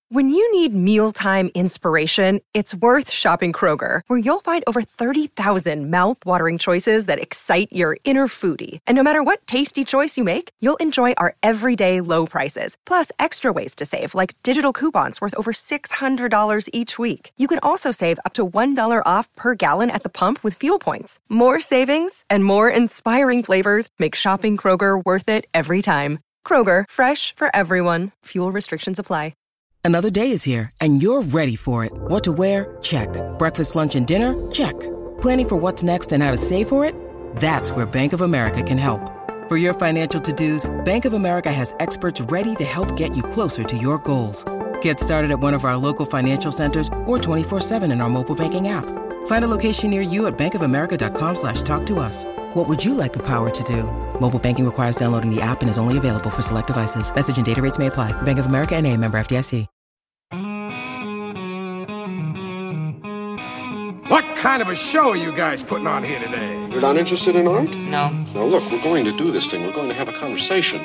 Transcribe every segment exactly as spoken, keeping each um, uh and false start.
When you need mealtime inspiration, it's worth shopping Kroger, where you'll find over thirty thousand mouth-watering choices that excite your inner foodie. And no matter what tasty choice you make, you'll enjoy our everyday low prices, plus extra ways to save, like digital coupons worth over six hundred dollars each week. You can also save up to one dollar off per gallon at the pump with fuel points. More savings and more inspiring flavors make shopping Kroger worth it every time. Kroger, fresh for everyone. Fuel restrictions apply. Another day is here, and you're ready for it. What to wear? Check. Breakfast, lunch, and dinner? Check. Planning for what's next and how to save for it? That's where Bank of America can help. For your financial to-dos, Bank of America has experts ready to help get you closer to your goals. Get started at one of our local financial centers or twenty-four seven in our mobile banking app. Find a location near you at bankofamerica.com slash talk to us. What would you like the power to do? Mobile banking requires downloading the app and is only available for select devices. Message and data rates may apply. Bank of America N A, member F D I C. What kind of a show are you guys putting on here today? You're not interested in art? No. Now look, we're going to do this thing. We're going to have a conversation.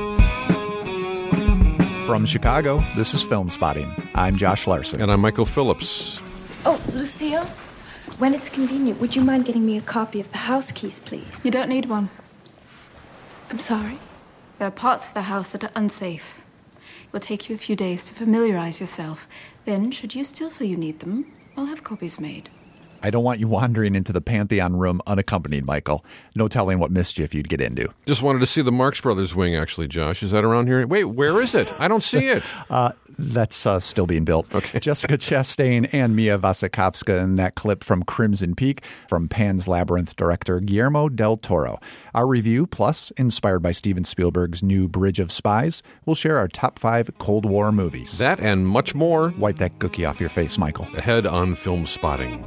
From Chicago, this is Film Spotting. I'm Josh Larson. And I'm Michael Phillips. Oh, Lucille, when it's convenient, would you mind getting me a copy of the house keys, please? You don't need one. I'm sorry? There are parts of the house that are unsafe. It will take you a few days to familiarize yourself. Then, should you still feel you need them, I'll have copies made. I don't want you wandering into the Pantheon room unaccompanied, Michael. No telling what mischief you'd get into. Just wanted to see the Marx Brothers wing, actually, Josh. Is that around here? Wait, where is it? I don't see it. uh, that's uh, still being built. Okay. Jessica Chastain and Mia Wasikowska in that clip from Crimson Peak from Pan's Labyrinth director Guillermo del Toro. Our review, plus inspired by Steven Spielberg's new Bridge of Spies, we'll share our top five Cold War movies. That and much more. Wipe that cookie off your face, Michael. Ahead on Film Spotting.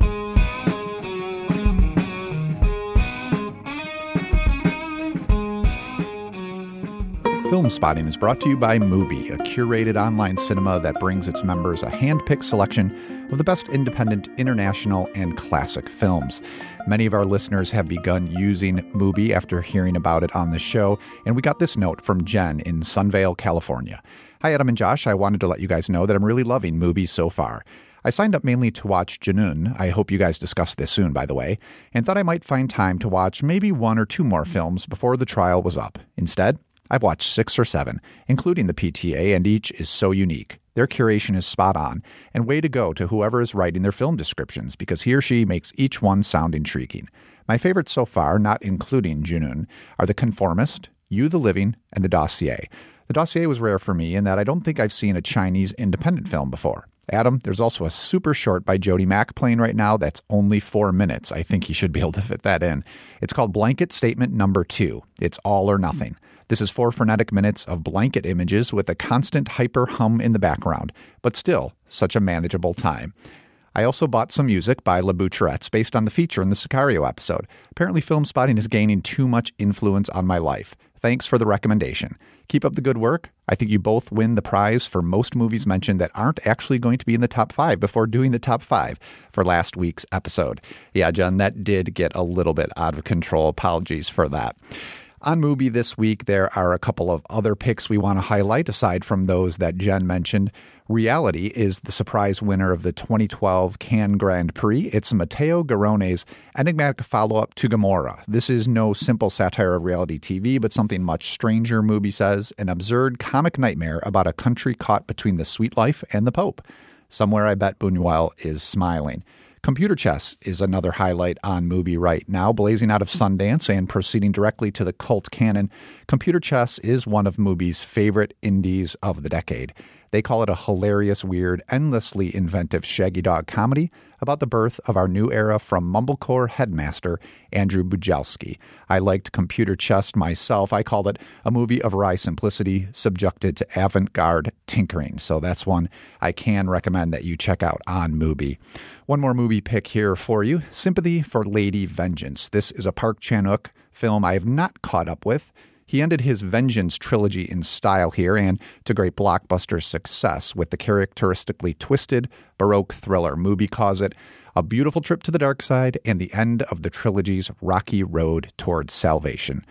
Film Spotting is brought to you by Mubi, a curated online cinema that brings its members a hand-picked selection of the best independent, international, and classic films. Many of our listeners have begun using Mubi after hearing about it on the show, and we got this note from Jen in Sunvale, California. Hi, Adam and Josh. I wanted to let you guys know that I'm really loving Mubi so far. I signed up mainly to watch Junoon, I hope you guys discuss this soon, by the way, and thought I might find time to watch maybe one or two more films before the trial was up. Instead, I've watched six or seven, including the P T A, and each is so unique. Their curation is spot on, and way to go to whoever is writing their film descriptions, because he or she makes each one sound intriguing. My favorites so far, not including Junoon, are The Conformist, You the Living, and The Dossier. The Dossier was rare for me in that I don't think I've seen a Chinese independent film before. Adam, there's also a super short by Jody Mack playing right now that's only four minutes. I think he should be able to fit that in. It's called Blanket Statement Number Two. It's all or nothing. This is four frenetic minutes of blanket images with a constant hyper hum in the background, but still such a manageable time. I also bought some music by La Boucherettes based on the feature in the Sicario episode. Apparently Film Spotting is gaining too much influence on my life. Thanks for the recommendation. Keep up the good work. I think you both win the prize for most movies mentioned that aren't actually going to be in the top five before doing the top five for last week's episode. Yeah, Jen, that did get a little bit out of control. Apologies for that. On Mubi this week, there are a couple of other picks we want to highlight aside from those that Jen mentioned. Reality is the surprise winner of the twenty twelve Cannes Grand Prix. It's Matteo Garone's enigmatic follow-up to Gomorrah. This is no simple satire of reality T V, but something much stranger, Mubi says, an absurd comic nightmare about a country caught between the sweet life and the Pope. Somewhere I bet Buñuel is smiling. Computer Chess is another highlight on Mubi right now, blazing out of Sundance and proceeding directly to the cult canon. Computer Chess is one of Mubi's favorite indies of the decade. They call it a hilarious, weird, endlessly inventive Shaggy Dog comedy about the birth of our new era from Mumblecore headmaster Andrew Bujalski. I liked Computer Chess myself. I called it a movie of wry simplicity subjected to avant-garde tinkering. So that's one I can recommend that you check out on Mubi. One more movie pick here for you, Sympathy for Lady Vengeance. This is a Park Chan-wook film I have not caught up with. He ended his Vengeance trilogy in style here and to great blockbuster success with the characteristically twisted Baroque thriller. Mubi calls it a beautiful trip to the dark side and the end of the trilogy's rocky road towards salvation.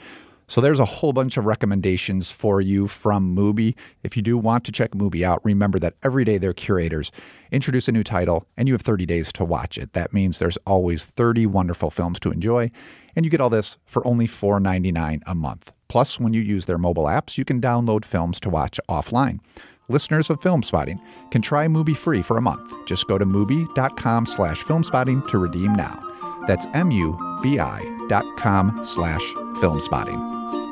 So there's a whole bunch of recommendations for you from Mubi. If you do want to check Mubi out, remember that every day their curators introduce a new title, and you have thirty days to watch it. That means there's always thirty wonderful films to enjoy, and you get all this for only four dollars and ninety-nine cents a month. Plus, when you use their mobile apps, you can download films to watch offline. Listeners of Film Spotting can try Mubi free for a month. Just go to Mubi.com slash filmspotting to redeem now. That's M-U-B-I dot com slash filmspotting.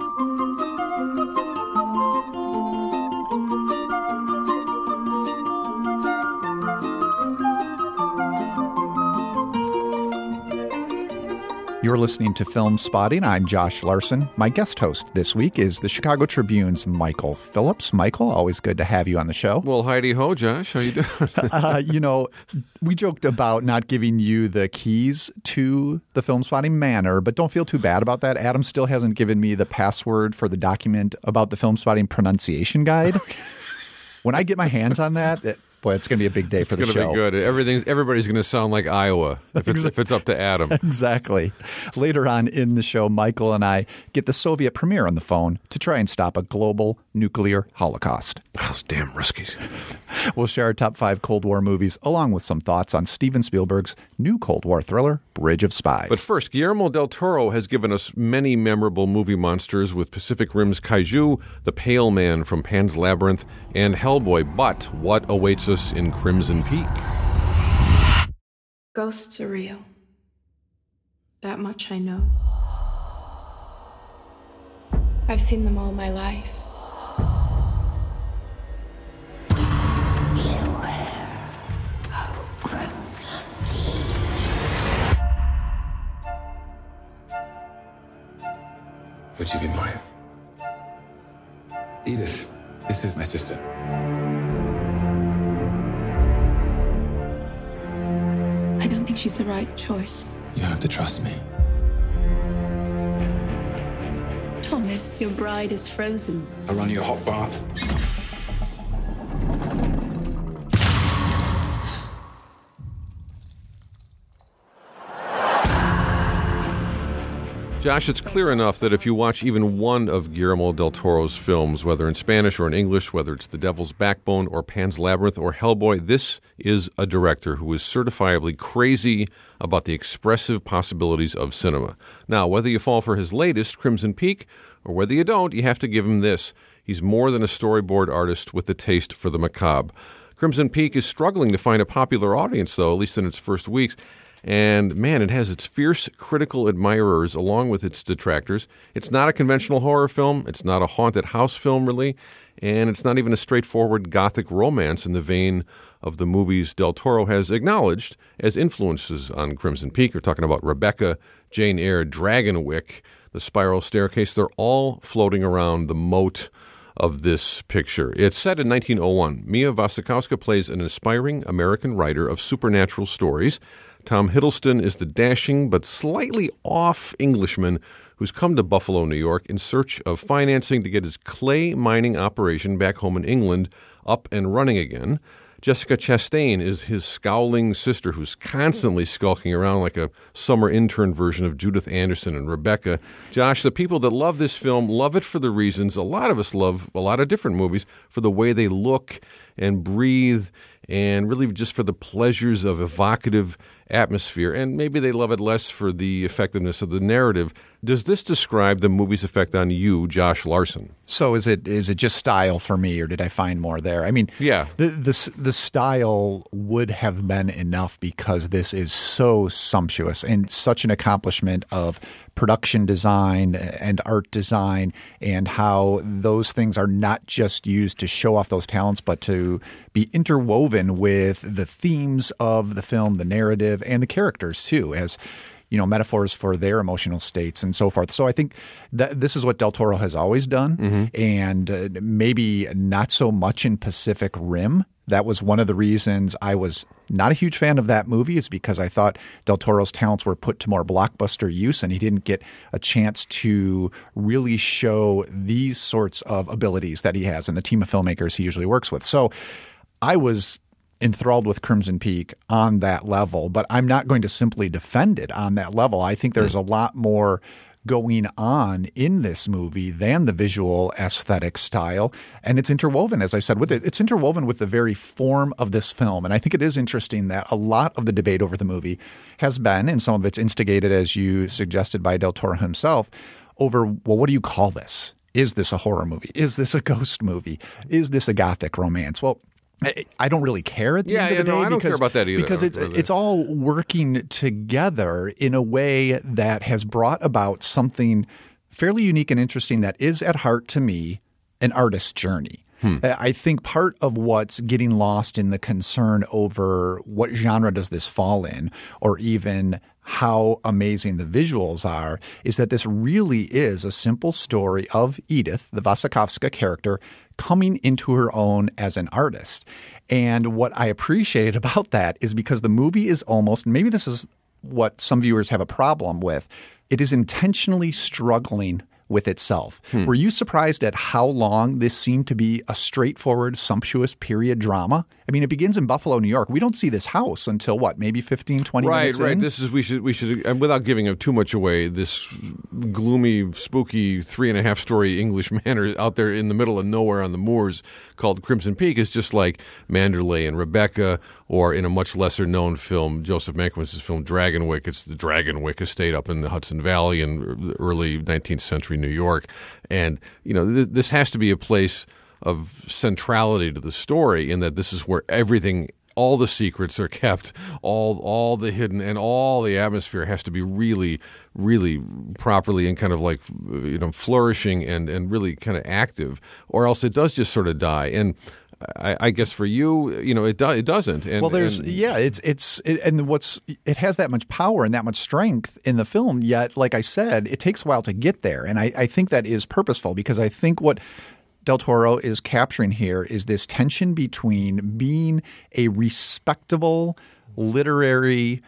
You're listening to Film Spotting. I'm Josh Larson. My guest host this week is the Chicago Tribune's Michael Phillips. Michael, always good to have you on the show. Well, Heidi ho, Josh. How you doing? uh, you know, we joked about not giving you the keys to the Film Spotting Manor, but don't feel too bad about that. Adam still hasn't given me the password for the document about the Film Spotting pronunciation guide. Okay. When I get my hands on that, it, boy, it's going to be a big day it's for the show. It's going to be good. Everything's everybody's going to sound like Iowa if it's if it's up to Adam. Exactly. Later on in the show, Michael and I get the Soviet premier on the phone to try and stop a global nuclear holocaust. Those damn Ruskies. We'll share our top five Cold War movies, along with some thoughts on Steven Spielberg's new Cold War thriller, Bridge of Spies. But first, Guillermo del Toro has given us many memorable movie monsters with Pacific Rim's Kaiju, The Pale Man from Pan's Labyrinth, and Hellboy. But what awaits us in Crimson Peak? Ghosts are real. That much I know. I've seen them all my life. Would you be mine? Edith, this is my sister. I don't think she's the right choice. You have to trust me. Thomas, your bride is frozen. I'll run you a hot bath. Josh, it's clear enough that if you watch even one of Guillermo del Toro's films, whether in Spanish or in English, whether it's The Devil's Backbone or Pan's Labyrinth or Hellboy, this is a director who is certifiably crazy about the expressive possibilities of cinema. Now, whether you fall for his latest, Crimson Peak, or whether you don't, you have to give him this. He's more than a storyboard artist with a taste for the macabre. Crimson Peak is struggling to find a popular audience, though, at least in its first weeks. And, man, it has its fierce critical admirers along with its detractors. It's not a conventional horror film. It's not a haunted house film, really. And it's not even a straightforward gothic romance in the vein of the movies Del Toro has acknowledged as influences on Crimson Peak. We're talking about Rebecca, Jane Eyre, Dragonwyck, The Spiral Staircase. They're all floating around the moat of this picture. It's set in nineteen oh one. Mia Wasikowska plays an aspiring American writer of supernatural stories. Tom Hiddleston is the dashing but slightly off Englishman who's come to Buffalo, New York in search of financing to get his clay mining operation back home in England up and running again. Jessica Chastain is his scowling sister who's constantly skulking around like a summer intern version of Judith Anderson and Rebecca. Josh, the people that love this film love it for the reasons a lot of us love a lot of different movies, for the way they look and breathe and really just for the pleasures of evocative atmosphere, and maybe they love it less for the effectiveness of the narrative. Does this describe the movie's effect on you, Josh Larson? So is it is it just style for me, or did I find more there? I mean, yeah, the the, the style would have been enough because this is so sumptuous and such an accomplishment of production design and art design, and how those things are not just used to show off those talents, but to be interwoven with the themes of the film, the narrative, and the characters too, as you know, metaphors for their emotional states and so forth. So I think that this is what Del Toro has always done, mm-hmm. and uh, maybe not so much in Pacific Rim. That was one of the reasons I was not a huge fan of that movie, is because I thought Del Toro's talents were put to more blockbuster use, and he didn't get a chance to really show these sorts of abilities that he has and the team of filmmakers he usually works with. So I was enthralled with Crimson Peak on that level, but I'm not going to simply defend it on that level. I think there's a lot more going on in this movie than the visual aesthetic style. And it's interwoven, as I said, with it. It's interwoven with the very form of this film. And I think it is interesting that a lot of the debate over the movie has been, and some of it's instigated, as you suggested, by Del Toro himself, over, well, what do you call this? Is this a horror movie? Is this a ghost movie? Is this a gothic romance? Well, I don't really care at the yeah, end of yeah, the day. No, I don't because, care about that either. Because it's, it's all working together in a way that has brought about something fairly unique and interesting that is at heart, to me, an artist's journey. Hmm. I think part of what's getting lost in the concern over what genre does this fall in, or even how amazing the visuals are, is that this really is a simple story of Edith, the Wasikowska character, coming into her own as an artist. And what I appreciated about that is because the movie is almost, maybe this is what some viewers have a problem with, it is intentionally struggling with itself. Hmm. Were you surprised at how long this seemed to be a straightforward, sumptuous period drama? I mean, it begins in Buffalo, New York. We don't see this house until what, maybe fifteen, twenty right, minutes right. in? Right, This is we should we should and without giving too much away, this gloomy, spooky three and a half story English manor out there in the middle of nowhere on the moors called Crimson Peak is just like Manderley and Rebecca, or in a much lesser known film, Joseph Mankiewicz's film Dragonwyck. It's the Dragonwyck estate up in the Hudson Valley in early nineteenth century New York. And, you know, th- this has to be a place of centrality to the story, in that this is where everything, all the secrets are kept, all all the hidden, and all the atmosphere has to be really, really properly and kind of like, you know, flourishing and, and really kind of active, or else it does just sort of die. And I, I guess for you, you know, it do, it doesn't. And, well, there's and, yeah, it's it's it, and what's it has that much power and that much strength in the film. Yet, like I said, it takes a while to get there, and I, I think that is purposeful, because I think what Del Toro is capturing here is this tension between being a respectable literary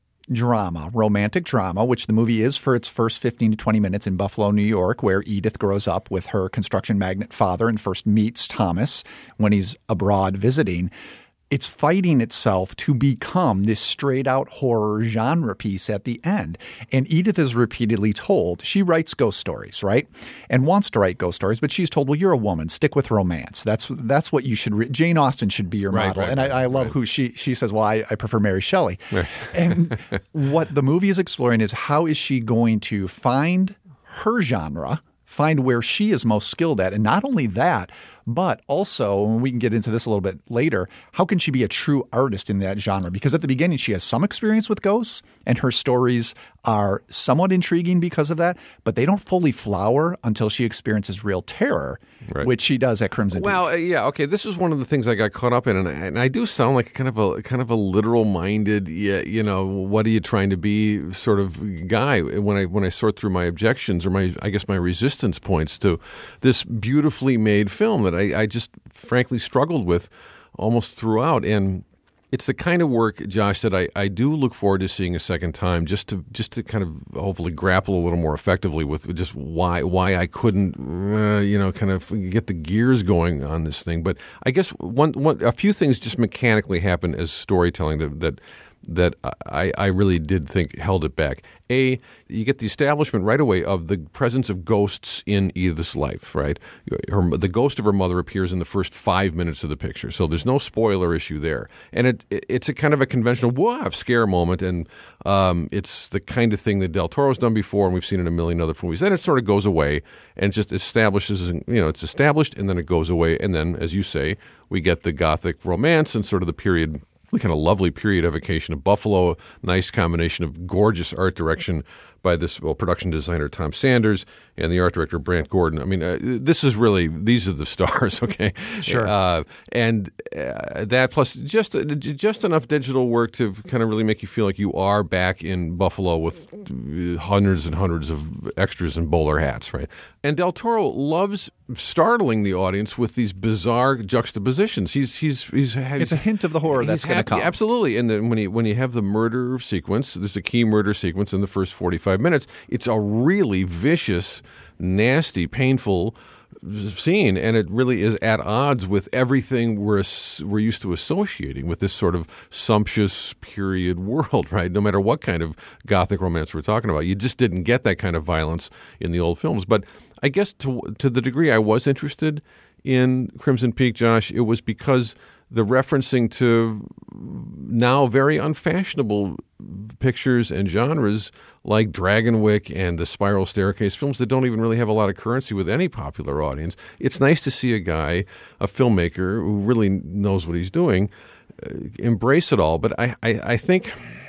drama, romantic drama, which the movie is for its first fifteen to twenty minutes in Buffalo, New York, where Edith grows up with her construction magnate father and first meets Thomas when he's abroad visiting. It's fighting itself to become this straight-out horror genre piece at the end. And Edith is repeatedly told, she writes ghost stories, right? And wants to write ghost stories, but she's told, well, you're a woman. Stick with romance. That's that's what you should re- – Jane Austen should be your right, model. Right, and I, I love right. who she – she says, well, I, I prefer Mary Shelley. Right. And what the movie is exploring is, how is she going to find her genre, find where she is most skilled at, and not only that – but also, and we can get into this a little bit later, how can she be a true artist in that genre? Because at the beginning, she has some experience with ghosts, and her stories are somewhat intriguing because of that, but they don't fully flower until she experiences real terror, right. which she does at Crimson Peak. Well, uh, yeah, okay. This is one of the things I got caught up in, and I, and I do sound like kind of a kind of a literal-minded, you know, what are you trying to be sort of guy when I when I sort through my objections, or my I guess my resistance points to this beautifully made film that I, I just frankly struggled with almost throughout. And it's the kind of work, Josh, that I, I do look forward to seeing a second time, just to just to kind of hopefully grapple a little more effectively with just why why I couldn't, uh, you know, kind of get the gears going on this thing. But I guess one, one a few things just mechanically happen as storytelling that that that I, I really did think held it back. A, you get the establishment right away of the presence of ghosts in Edith's life, right? Her, the ghost of her mother appears in the first five minutes of the picture, so there's no spoiler issue there. And it, it it's a kind of a conventional wow scare moment, and um, it's the kind of thing that Del Toro's done before, and we've seen in a million other movies. Then it sort of goes away and just establishes, you know, it's established, and then it goes away, and then, as you say, we get the gothic romance and sort of the period, kind of lovely period evocation of Buffalo, nice combination of gorgeous art direction by this well, production designer Tom Sanders and the art director Brant Gordon. I mean, uh, this is really, these are the stars, okay? Sure. Uh, and uh, that plus just just enough digital work to kind of really make you feel like you are back in Buffalo with hundreds and hundreds of extras in bowler hats, right? And Del Toro loves startling the audience with these bizarre juxtapositions. He's he's he's, he's it's a hint of the horror that's going to come. Absolutely. And then when you when you have the murder sequence, there's a key murder sequence in the first forty-five minutes. It's a really vicious, nasty, painful seen, and it really is at odds with everything we're we're used to associating with this sort of sumptuous period world, right? No matter what kind of Gothic romance we're talking about, you just didn't get that kind of violence in the old films. But I guess to to the degree I was interested in Crimson Peak, Josh, it was because the referencing to now very unfashionable pictures and genres like Dragonwyck and the Spiral Staircase, films that don't even really have a lot of currency with any popular audience. It's nice to see a guy, a filmmaker who really knows what he's doing, uh, embrace it all. But I, I, I think,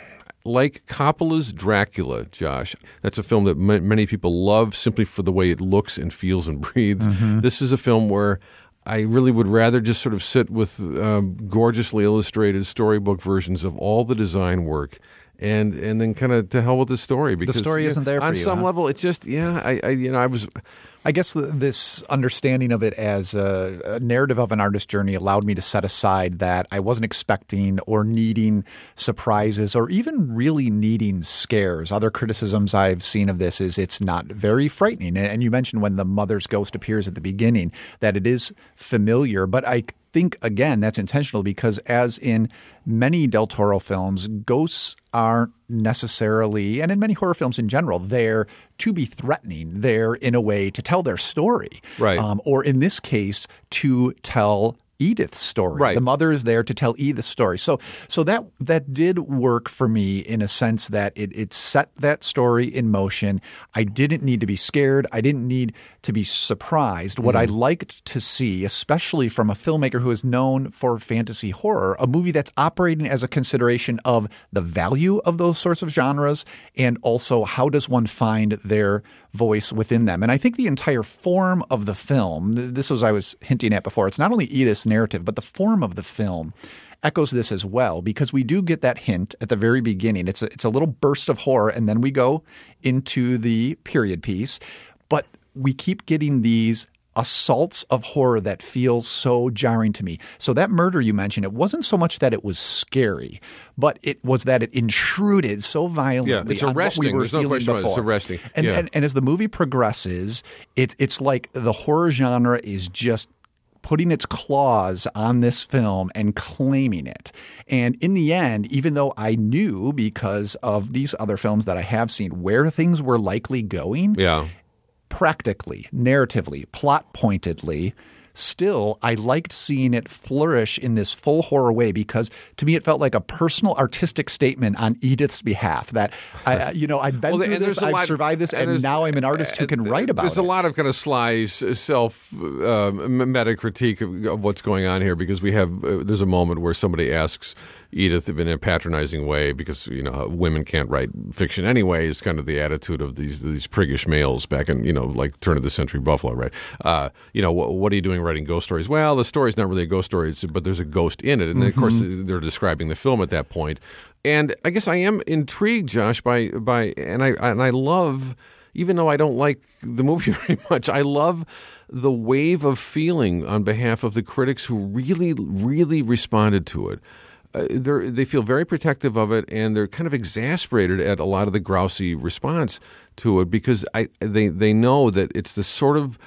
like Coppola's Dracula, Josh, that's a film that m- many people love simply for the way it looks and feels and breathes. Mm-hmm. This is a film where I really would rather just sort of sit with um, gorgeously illustrated storybook versions of all the design work and and then kind of to hell with the story. Because the story yeah, isn't there for on you, some huh? level. It's just, yeah, I, I you know, I was... I guess the, this understanding of it as a, a narrative of an artist's journey allowed me to set aside that I wasn't expecting or needing surprises or even really needing scares. Other criticisms I've seen of this is it's not very frightening. And you mentioned when the mother's ghost appears at the beginning that it is familiar, but I think, again, that's intentional because as in many Del Toro films, ghosts aren't necessarily, and in many horror films in general, they're to be threatening. They're in a way to tell their story. Right. Um, or in this case, to tell Edith's story. Right. The mother is there to tell Edith's story. So so that that did work for me in a sense that it, it set that story in motion. I didn't need to be scared. I didn't need to be surprised. What mm. I liked to see, especially from a filmmaker who is known for fantasy horror, a movie that's operating as a consideration of the value of those sorts of genres and also how does one find their voice within them. And I think the entire form of the film, this was I was hinting at before, it's not only Edith's narrative, but the form of the film echoes this as well because we do get that hint at the very beginning. It's a, it's a little burst of horror and then we go into the period piece, but we keep getting these assaults of horror that feel so jarring to me. So that murder you mentioned, it wasn't so much that it was scary, but it was that it intruded so violently yeah, it's on arresting. what we were There's no feeling question about it. before. It's arresting. And, yeah. and, and as the movie progresses, it, it's like the horror genre is just putting its claws on this film and claiming it. And in the end, even though I knew because of these other films that I have seen where things were likely going, yeah. practically, narratively, plot pointedly, still, I liked seeing it flourish in this full horror way because to me it felt like a personal artistic statement on Edith's behalf that, I, you know, I've been well, through this, I've lot, survived this, and, and now I'm an artist who can write about there's it. There's a lot of kind of sly self uh, meta critique of, of what's going on here because we have uh, there's a moment where somebody asks Edith in a patronizing way because, you know, women can't write fiction anyway is kind of the attitude of these these priggish males back in, you know, like turn of the century Buffalo, right? Uh, you know, what, what are you doing writing ghost stories? Well, the story's not really a ghost story, but there's a ghost in it. And mm-hmm. of course, they're describing the film at that point. And I guess I am intrigued, Josh, by, by and I and I love, even though I don't like the movie very much, I love the wave of feeling on behalf of the critics who really, really responded to it. Uh, they feel very protective of it, and they're kind of exasperated at a lot of the grousy response to it because I they they know that it's the sort of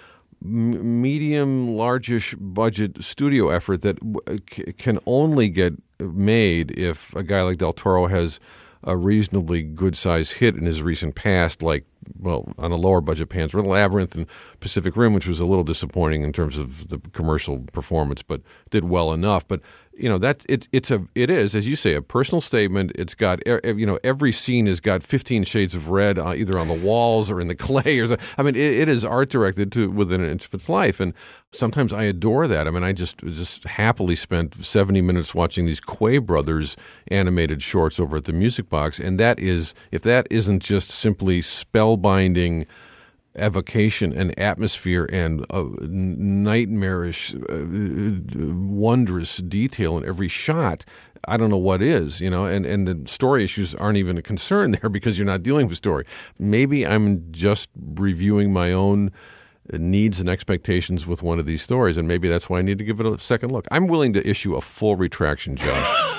medium, largish budget studio effort that w- c- can only get made if a guy like Del Toro has a reasonably good-sized hit in his recent past, like, well, on a lower budget Pan's Labyrinth and Pacific Rim, which was a little disappointing in terms of the commercial performance, but did well enough. But you know that it, it's a it is, as you say, a personal statement. It's got you know every scene has got fifteen shades of red uh, either on the walls or in the clay. Or so. I mean, it, it is art directed to within an inch of its life, and sometimes I adore that. I mean, I just just happily spent seventy minutes watching these Quay Brothers animated shorts over at the Music Box, and that is if that isn't just simply spellbinding evocation and atmosphere and uh, nightmarish, uh, wondrous detail in every shot, I don't know what is, you know, and, and the story issues aren't even a concern there because you're not dealing with story. Maybe I'm just reviewing my own needs and expectations with one of these stories, and maybe that's why I need to give it a second look. I'm willing to issue a full retraction, Josh.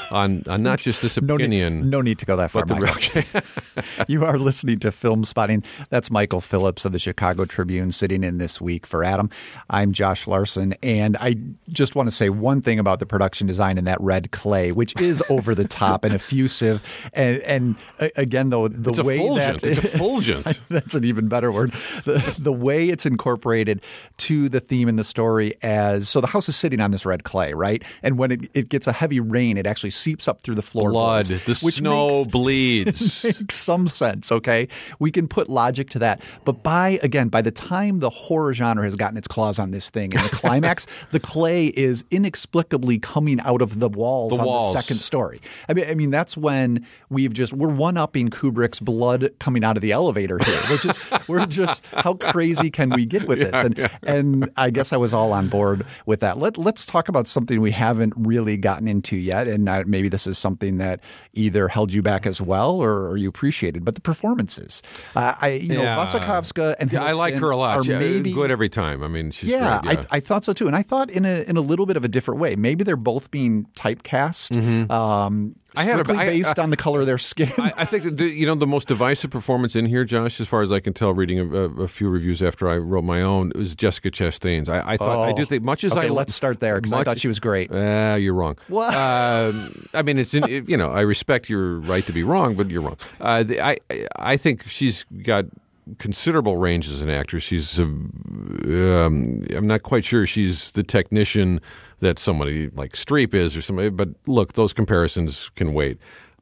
on, on not just this opinion. No need, no need to go that far, but the Michael. You are listening to Film Spotting. That's Michael Phillips of the Chicago Tribune sitting in this week for Adam. I'm Josh Larson, and I just want to say one thing about the production design in that red clay, which is over the top and effusive. And, and again, though, the it's way effulgent. that it's effulgent. That's an even better word. The, the way it's incorporated to the theme in the story as so the house is sitting on this red clay, right? And when it, it gets a heavy rain, it actually seeps up through the floorboards. Blood. The which snow makes, bleeds. Makes some sense, okay? We can put logic to that. But by, again, by the time the horror genre has gotten its claws on this thing and the climax, the clay is inexplicably coming out of the walls the on walls. the second story. I mean, I mean, that's when we've just, we're one-upping Kubrick's blood coming out of the elevator here. We're just, we're just, how crazy can we get with this? Yeah, and, yeah. and I guess I was all on board with that. Let, let's talk about something we haven't really gotten into yet. And uh, maybe this is something that either held you back as well or, or you appreciated, but the performances. Uh, I, you know, Yeah. Wasikowska and Yeah, I like Hiddleston her a lot. are She, maybe good every time. I mean, she's yeah, great. Yeah, I, I thought so too, and I thought in a in a little bit of a different way. Maybe they're both being typecast, Mm-hmm. um, I had a- strictly I- based I- on the color of their skin. I, I think that the, you know the most divisive performance in here, Josh, as far as I can tell, reading a, a, a few reviews after I wrote my own, was Jessica Chastain's. I, I thought I do think much as okay, I let's start there because I much- thought she was great. Uh, you're wrong. What? Um, I mean, it's in, it, you know I respect your right to be wrong, but you're wrong. Uh, the, I I think she's got considerable range as an actress. She's uh, um, I'm not quite sure she's the technician that somebody like Streep is or somebody. But look, those comparisons can wait.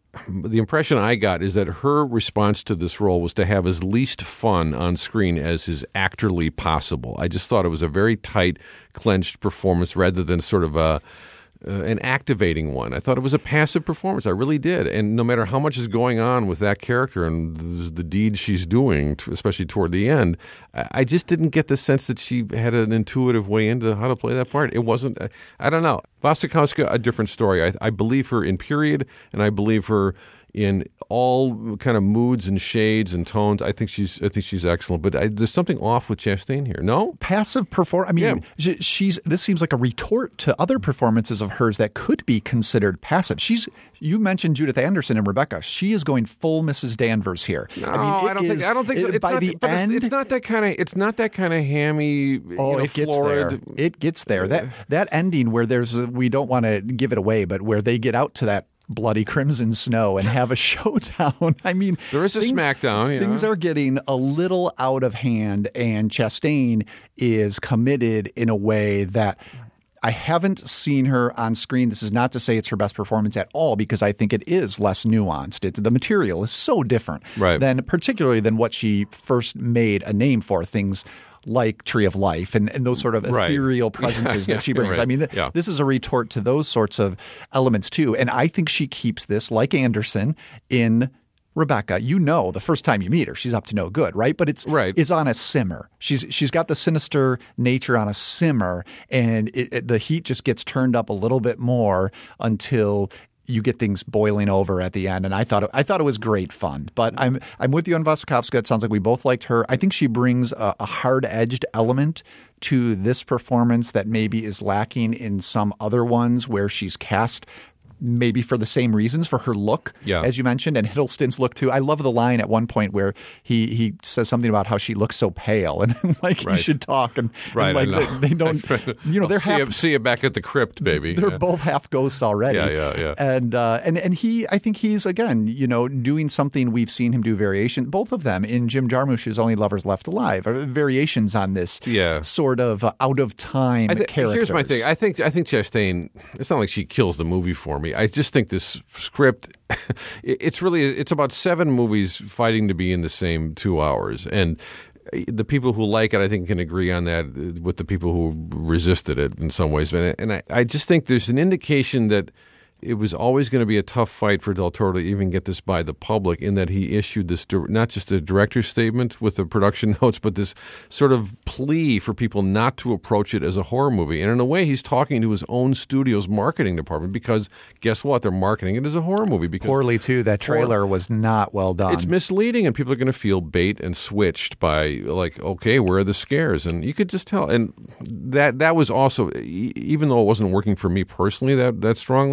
The impression I got is that her response to this role was to have as least fun on screen as is actorly possible. I just thought it was a very tight, clenched performance rather than sort of a Uh, an activating one. I thought it was a passive performance. I really did. And no matter how much is going on with that character and the, the deeds she's doing, t- especially toward the end, I, I just didn't get the sense that she had an intuitive way into how to play that part. It wasn't, I, I don't know. Wasikowska, a different story. I, I believe her in period, and I believe her in all kind of moods and shades and tones. I think she's I think she's excellent. But I, there's something off with Chastain here. No? Passive perform. I mean, Yeah. sh- she's. This seems like a retort to other performances of hers that could be considered passive. She's. You mentioned Judith Anderson and Rebecca. She is going full Missus Danvers here. No, I, mean, I it don't is- think. I don't think so. it- It's by not, the but end, it's, it's not that kind of. It's not that kind of hammy. Oh, you know, it gets florid. there. It gets there. That that ending where there's. A, we don't want to give it away, but where they get out to that bloody crimson snow and have a showdown. I mean, There is a things, smackdown, yeah. Things are getting a little out of hand, and Chastain is committed in a way that I haven't seen her on screen. This is not to say it's her best performance at all, because I think it is less nuanced. It, the material is so different Right. than particularly than what she first made a name for, things like Tree of Life and, and those sort of Right. ethereal presences Yeah, that she yeah, brings. right. I mean, th- Yeah. this is a retort to those sorts of elements too. And I think she keeps this, like Anderson, in Rebecca. You know, the first time you meet her, she's up to no good, right? But it's Right. it's on a simmer. She's she's got the sinister nature on a simmer, and it, it, the heat just gets turned up a little bit more until you get things boiling over at the end. And I thought it, I thought it was great fun. But I'm I'm with you on Wasikowska. It sounds like we both liked her. I think she brings a, a hard-edged element to this performance that maybe is lacking in some other ones where she's cast maybe for the same reasons, for her look, Yeah. as you mentioned, and Hiddleston's look too. I love the line at one point where he he says something about how she looks so pale, and like Right. you should talk, and, Right, and I like know. they, they don't, you know, Well, they're see, half. you, see you back at the crypt, baby. They're Yeah. both half ghosts already. Yeah, yeah, yeah. And uh, and and he, I think he's again, you know, doing something we've seen him do variation. Both of them in Jim Jarmusch's Only Lovers Left Alive are variations on this Yeah. sort of uh, out of time I thi- characters. Here's my thing. I think I think Chastain. It's not like she kills the movie for me. I just think this script. it- It's really it's about seven movies fighting to be in the same two hours, and the people who like it, I think, can agree on that with the people who resisted it in some ways. And and I, I just think there's an indication that it was always going to be a tough fight for Del Toro to even get this by the public, in that he issued this, not just a director's statement with the production notes, but this sort of plea for people not to approach it as a horror movie. And in a way, he's talking to his own studio's marketing department, because guess what? They're marketing it as a horror movie. Because Poorly, too. That trailer was not well done. It's misleading, and people are going to feel bait and switched by, like, okay, where are the scares? And you could just tell. And that that was also, e- even though it wasn't working for me personally that, that strongly,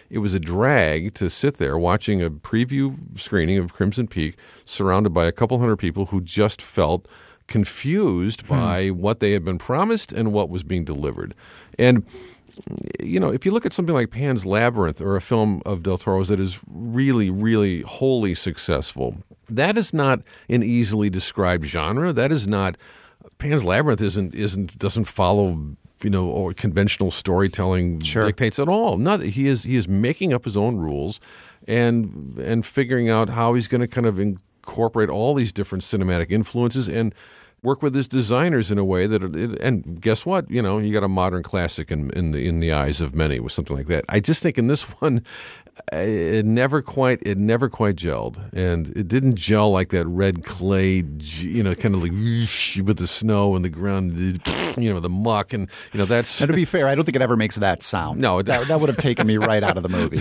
it was a drag to sit there watching a preview screening of Crimson Peak surrounded by a couple hundred people who just felt confused hmm. by what they had been promised and what was being delivered. And you know, if you look at something like Pan's Labyrinth or a film of Del Toro's that is really, really wholly successful, that is not an easily described genre. That is not Pan's Labyrinth isn't isn't doesn't follow, you know, or conventional storytelling sure. dictates at all. Not he is he is making up his own rules and and figuring out how he's going to kind of incorporate all these different cinematic influences and work with his designers in a way that, it, and guess what? You know, you got a modern classic in in the in the eyes of many with something like that. I just think in this one, it never quite it never quite gelled, and it didn't gel like that red clay, you know, kind of like with the snow and the ground, you know, the muck, and you know that's. Now, to be fair, I don't think it ever makes that sound. No, that, that would have taken me right out of the movie.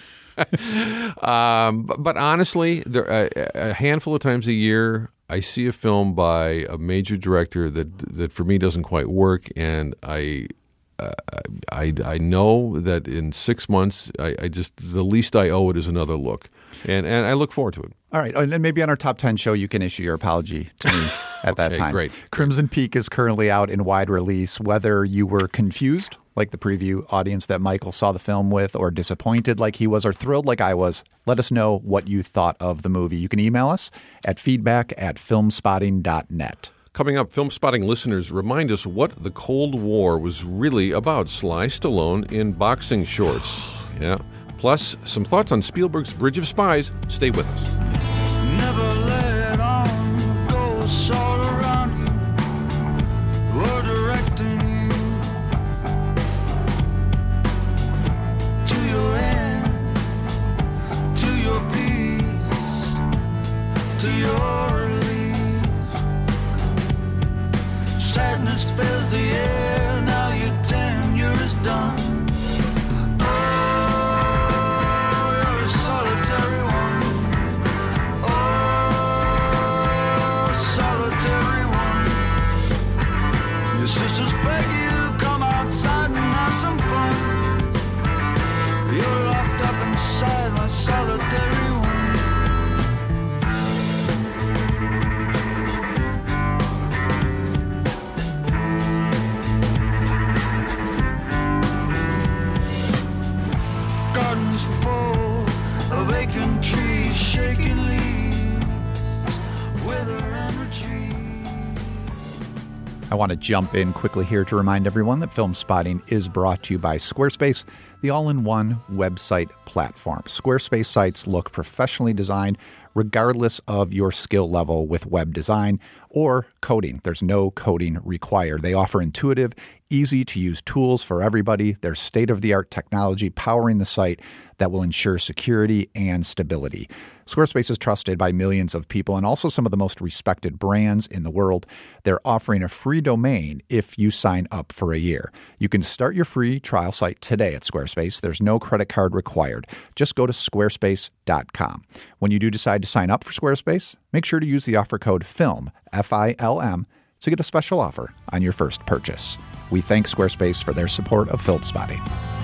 um, but, but honestly, there a, a handful of times a year, I see a film by a major director that that for me doesn't quite work, and I uh, I, I know that in six months, I, I just the least I owe it is another look, and and I look forward to it. All right, and then maybe on our top ten show, you can issue your apology to me at that okay, time. Great. Crimson Peak is currently out in wide release. Whether you were confused, like the preview audience that Michael saw the film with, or disappointed like he was, or thrilled like I was, let us know what you thought of the movie. You can email us at feedback at filmspotting dot net. Coming up, Film Spotting listeners, remind us what the Cold War was really about. Sly Stallone in boxing shorts. Yeah. Plus, some thoughts on Spielberg's Bridge of Spies. Stay with us. Never let on ghosts all around you. We're directing you to your end, to your peace, to your relief. Sadness fills the air, now your tenure is done. Sisters beg you, come outside and have some fun. You're locked up inside my solitary one. Gardens full of vacant trees, shaking leaves, wither and retreat. I want to jump in quickly here to remind everyone that Film Spotting is brought to you by Squarespace, the all-in-one website platform. Squarespace sites look professionally designed regardless of your skill level with web design or coding. There's no coding required. They offer intuitive, easy-to-use tools for everybody. There's state-of-the-art technology powering the site that will ensure security and stability. Squarespace is trusted by millions of people and also some of the most respected brands in the world. They're offering a free domain if you sign up for a year. You can start your free trial site today at Squarespace. There's no credit card required. Just go to squarespace dot com. When you do decide to sign up for Squarespace, make sure to use the offer code FILM, F I L M, to get a special offer on your first purchase. We thank Squarespace for their support of Film Spotting.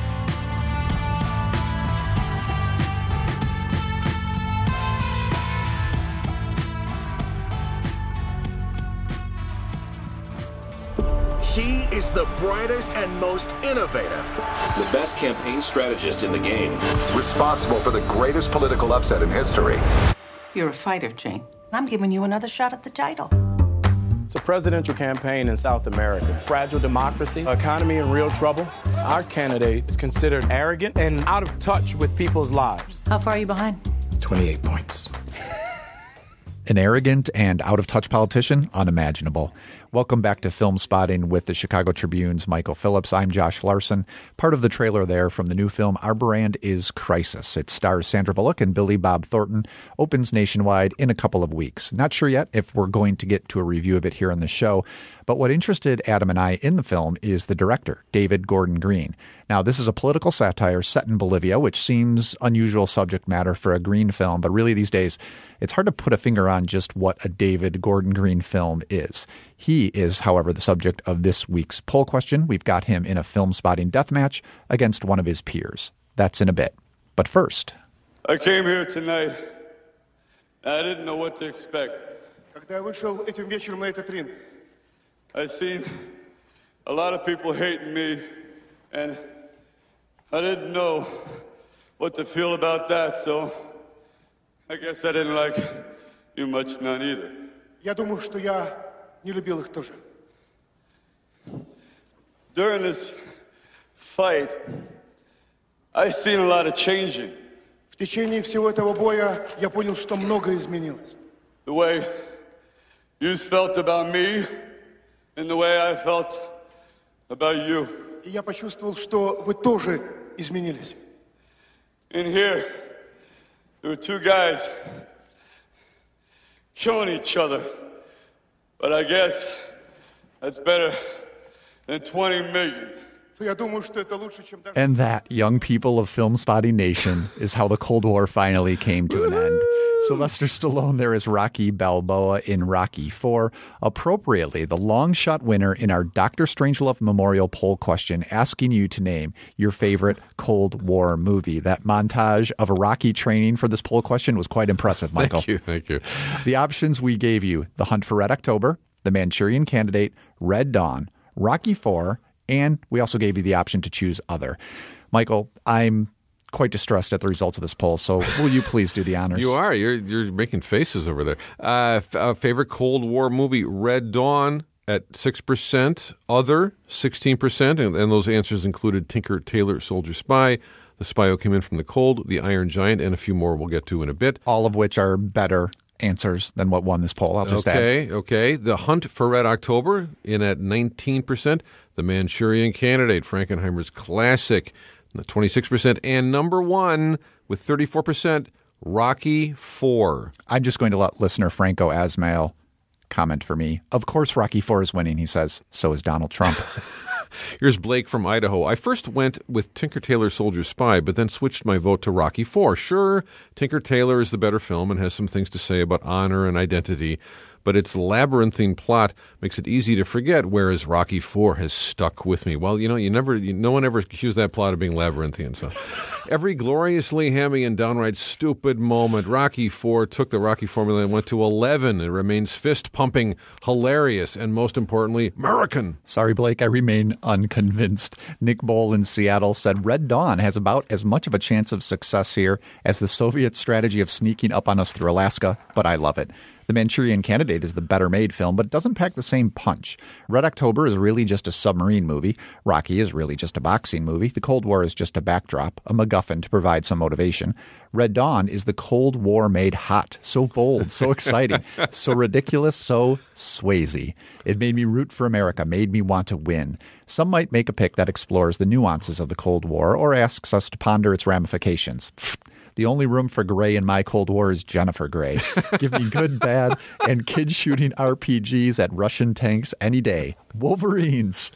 She is the brightest and most innovative. The best campaign strategist in the game. Responsible for the greatest political upset in history. You're a fighter, Jane. I'm giving you another shot at the title. It's a presidential campaign in South America. Fragile democracy, economy in real trouble. Our candidate is considered arrogant and out of touch with people's lives. How far are you behind? twenty-eight points. An arrogant and out-of-touch politician? Unimaginable. Welcome back to Film Spotting with the Chicago Tribune's Michael Phillips. I'm Josh Larson. Part of the trailer there from the new film Our Brand is Crisis. It stars Sandra Bullock and Billy Bob Thornton. Opens nationwide in a couple of weeks. Not sure yet if we're going to get to a review of it here on the show, but what interested Adam and I in the film is the director, David Gordon Green. Now, this is a political satire set in Bolivia, which seems unusual subject matter for a Green film, but really these days, it's hard to put a finger on just what a David Gordon Green film is. He is, however, the subject of this week's poll question. We've got him in a Film Spotting deathmatch against one of his peers. That's in a bit. But first... I came here tonight, and I didn't know what to expect. Когда я вышел этим вечером на этот ринг, I seen a lot of people hating me, and I didn't know what to feel about that, so I guess I didn't like you much, none either. Я думаю, что я не любил их тоже. During this fight, I seen a lot of changing. В течение всего этого боя я понял, что многое изменилось. The way you felt about me and the way I felt about you. И я почувствовал, что вы тоже изменились. In here, there were two guys killing each other. But I guess that's better than twenty million. And that, young people of Film Spotting Nation, is how the Cold War finally came to an end. Sylvester Stallone there is Rocky Balboa in Rocky four. Appropriately, the long shot winner in our Doctor Strangelove Memorial poll question asking you to name your favorite Cold War movie. That montage of a Rocky training for this poll question was quite impressive, Michael. Thank you, thank you. The options we gave you: The Hunt for Red October, The Manchurian Candidate, Red Dawn, Rocky four, and we also gave you the option to choose other. Michael, I'm quite distressed at the results of this poll, so will you please do the honors? You are. You're you're making faces over there. Uh, f- uh, favorite Cold War movie, Red Dawn at six percent, Other, sixteen percent, and, and those answers included Tinker, Tailor, Soldier, Spy, The Spy Who Came In From the Cold, The Iron Giant, and a few more we'll get to in a bit. All of which are better answers than what won this poll. I'll just okay, add. Okay, okay. The Hunt for Red October in at nineteen percent. The Manchurian Candidate, Frankenheimer's classic, twenty-six percent. And number one with thirty-four percent, Rocky four. I'm just going to let listener Franco Asmail comment for me. Of course Rocky four is winning, he says. So is Donald Trump. Here's Blake from Idaho. I first went with Tinker, Tailor, Soldier, Spy, but then switched my vote to Rocky four. Sure, Tinker, Tailor is the better film and has some things to say about honor and identity, but its labyrinthine plot makes it easy to forget, whereas Rocky four has stuck with me. Well, you know, you never, you, no one ever accused that plot of being labyrinthine. So every gloriously hammy and downright stupid moment, Rocky four took the Rocky formula and went to eleven. It remains fist-pumping, hilarious, and most importantly, American. Sorry, Blake, I remain unconvinced. Nick Bowl in Seattle said Red Dawn has about as much of a chance of success here as the Soviet strategy of sneaking up on us through Alaska, but I love it. The Manchurian Candidate is the better-made film, but it doesn't pack the same punch. Red October is really just a submarine movie. Rocky is really just a boxing movie. The Cold War is just a backdrop, a MacGuffin to provide some motivation. Red Dawn is the Cold War made hot, so bold, so exciting, so ridiculous, so Swayze. It made me root for America, made me want to win. Some might make a pick that explores the nuances of the Cold War or asks us to ponder its ramifications. The only room for Grey in my Cold War is Jennifer Grey. Give me good, bad, and kids shooting R P Gs at Russian tanks any day. Wolverines.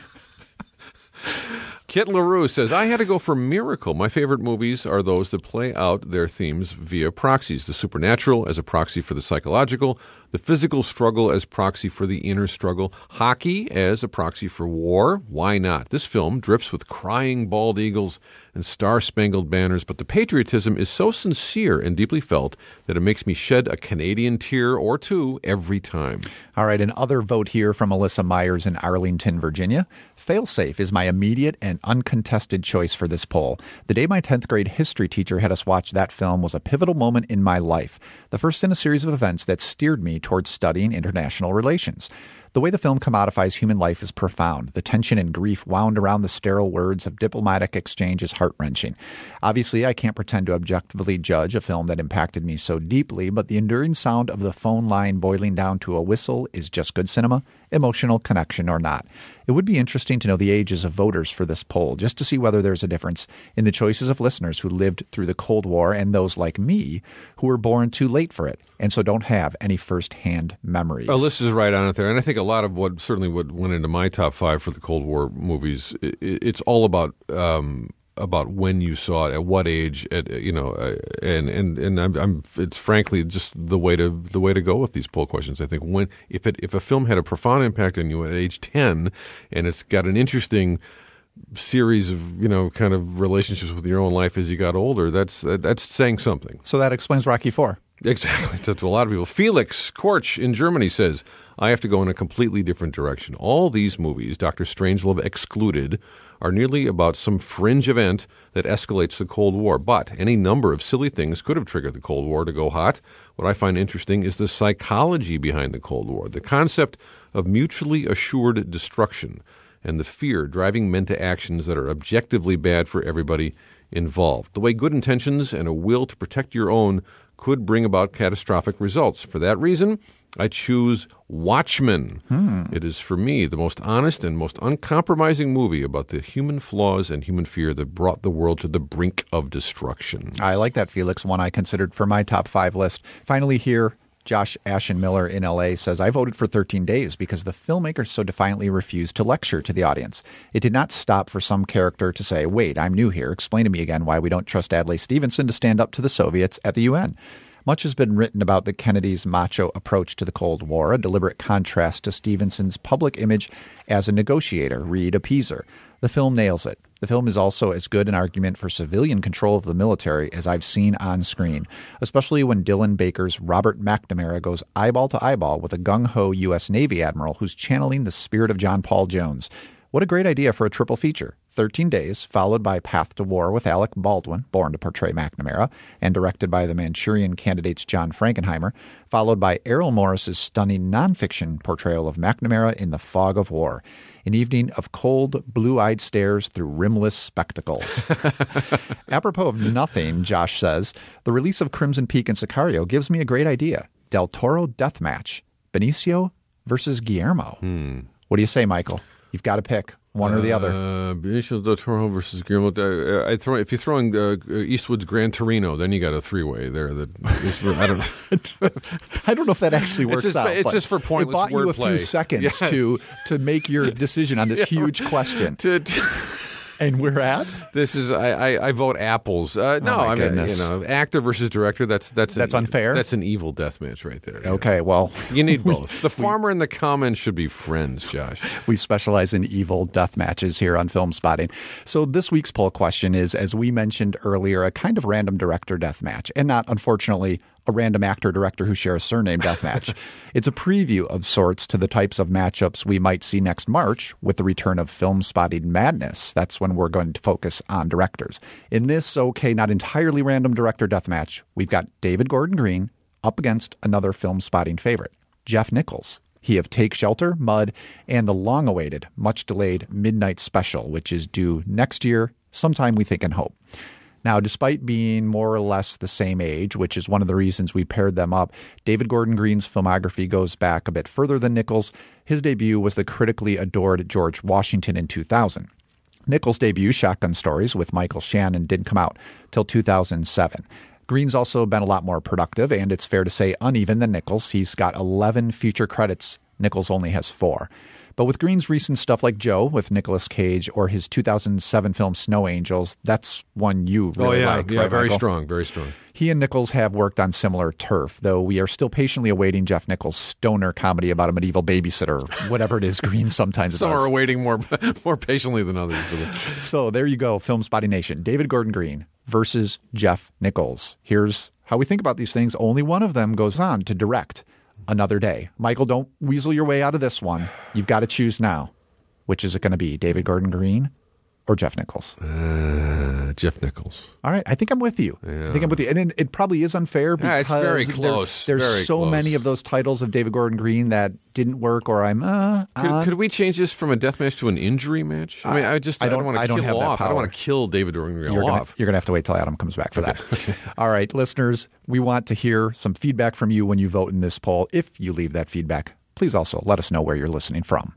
Kit LaRue says, I had to go for Miracle. My favorite movies are those that play out their themes via proxies. The supernatural as a proxy for the psychological, the physical struggle as proxy for the inner struggle, hockey as a proxy for war. Why not? This film drips with crying bald eagles and star-spangled banners, but the patriotism is so sincere and deeply felt that it makes me shed a Canadian tear or two every time. All right, another vote here from Alyssa Myers in Arlington, Virginia. Failsafe is my immediate and uncontested choice for this poll. The day my tenth grade history teacher had us watch that film was a pivotal moment in my life, the first in a series of events that steered me towards studying international relations. The way the film commodifies human life is profound. The tension and grief wound around the sterile words of diplomatic exchange is heart-wrenching. Obviously, I can't pretend to objectively judge a film that impacted me so deeply, but the enduring sound of the phone line boiling down to a whistle is just good cinema, emotional connection or not. It would be interesting to know the ages of voters for this poll, just to see whether there's a difference in the choices of listeners who lived through the Cold War and those like me who were born too late for it and so don't have any first-hand memories. Alyssa's right on it there, and I think a lot of what certainly what went into my top five for the Cold War movies, it, it's all about um, about when you saw it, at what age, at, you know, uh, and and and I'm, I'm it's frankly just the way to the way to go with these poll questions. I think when if it if a film had a profound impact on you at age ten, and it's got an interesting series of, you know, kind of relationships with your own life as you got older, that's that's saying something. So that explains Rocky four. Exactly. To a lot of people. Felix Korch in Germany says, I have to go in a completely different direction. All these movies, Doctor Strangelove excluded, are nearly about some fringe event that escalates the Cold War. But any number of silly things could have triggered the Cold War to go hot. What I find interesting is the psychology behind the Cold War, the concept of mutually assured destruction, and the fear driving men to actions that are objectively bad for everybody involved. The way good intentions and a will to protect your own could bring about catastrophic results. For that reason, I choose Watchmen. Hmm. It is, for me, the most honest and most uncompromising movie about the human flaws and human fear that brought the world to the brink of destruction. I like that, Felix, one I considered for my top five list. Finally here, Josh Ashen Miller in L A says, I voted for thirteen days because the filmmaker so defiantly refused to lecture to the audience. It did not stop for some character to say, wait, I'm new here. Explain to me again why we don't trust Adlai Stevenson to stand up to the Soviets at the U N. Much has been written about the Kennedys' macho approach to the Cold War, a deliberate contrast to Stevenson's public image as a negotiator, read appeaser. The film nails it. The film is also as good an argument for civilian control of the military as I've seen on screen, especially when Dylan Baker's Robert McNamara goes eyeball to eyeball with a gung-ho U S Navy admiral who's channeling the spirit of John Paul Jones. What a great idea for a triple feature. thirteen days, followed by Path to War with Alec Baldwin, born to portray McNamara, and directed by the Manchurian Candidate's John Frankenheimer, followed by Errol Morris's stunning nonfiction portrayal of McNamara in The Fog of War. An evening of cold, blue-eyed stares through rimless spectacles. Apropos of nothing, Josh says, the release of Crimson Peak and Sicario gives me a great idea. Del Toro deathmatch. Benicio versus Guillermo. Hmm. What do you say, Michael? You've got to pick one or the other. Uh, Benicio del Toro versus Guillermo. Uh, I throw if you're throwing uh, Eastwood's Gran Torino, then you got a three-way there. That is, I don't know. I don't know if that actually works it's just, out. It's just for pointless wordplay. It bought you a play. few seconds yeah. to to make your decision on this yeah, huge question. To, to And we're at? This is I, I, I vote apples. Uh, no, oh I mean goodness. you know, actor versus director. That's that's that's an, unfair. That's an evil death match right there. Okay, know? Well, you need both. The farmer and the cowman should be friends, Josh. We specialize in evil death matches here on Film Spotting. So this week's poll question is, as we mentioned earlier, a kind of random director death match, and not, unfortunately, a random actor-director who share a surname deathmatch. It's a preview of sorts to the types of matchups we might see next March with the return of Film Spotting Madness. That's when we're going to focus on directors. In this, okay, not entirely random director deathmatch, we've got David Gordon Green up against another Film Spotting favorite, Jeff Nichols. He of Take Shelter, Mud, and the long-awaited, much-delayed Midnight Special, which is due next year, sometime we think and hope. Now, despite being more or less the same age, which is one of the reasons we paired them up, David Gordon Green's filmography goes back a bit further than Nichols. His debut was the critically adored George Washington in two thousand. Nichols' debut, Shotgun Stories with Michael Shannon, didn't come out till two thousand seven. Green's also been a lot more productive, and it's fair to say uneven than Nichols. He's got eleven feature credits. Nichols only has four. But with Green's recent stuff like Joe with Nicolas Cage or his two thousand seven film Snow Angels, that's one you really oh, yeah, like. Yeah, right, very Michael? strong, very strong. He and Nichols have worked on similar turf, though we are still patiently awaiting Jeff Nichols' stoner comedy about a medieval babysitter, whatever it is Green sometimes Some does. are awaiting more more patiently than others. So there you go, Film Spotting Nation. David Gordon Green versus Jeff Nichols. Here's how we think about these things. Only one of them goes on to direct Another Day. Michael, don't weasel your way out of this one. You've got to choose now. Which is it going to be, David Gordon Green or Jeff Nichols? Uh, Jeff Nichols. All right. I think I'm with you. Yeah. I think I'm with you. And it, it probably is unfair because yeah, it's very close. There, there's very so close. many of those titles of David Gordon Green that didn't work or I'm uh, could, uh. could we change this from a death match to an injury match? I mean, I just I don't, don't want to kill have off. That I don't want to kill David Gordon Green you're off. Gonna, you're going to have to wait till Adam comes back for okay. that. Okay. All right, listeners, we want to hear some feedback from you when you vote in this poll. If you leave that feedback, please also let us know where you're listening from.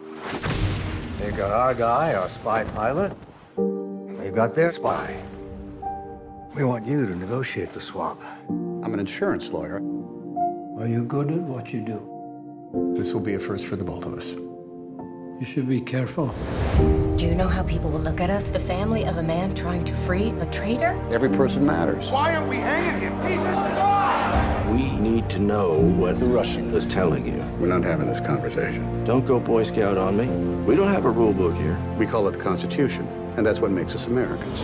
They got our guy, our spy pilot. They've got their spy. We want you to negotiate the swap. I'm an insurance lawyer. Are you good at what you do? This will be a first for the both of us. You should be careful. Do you know how people will look at us? The family of a man trying to free a traitor? Every person matters. Why aren't we hanging him? He's a spy! We need to know what the Russian was telling you. We're not having this conversation. Don't go Boy Scout on me. We don't have a rule book here. We call it the Constitution, and that's what makes us Americans.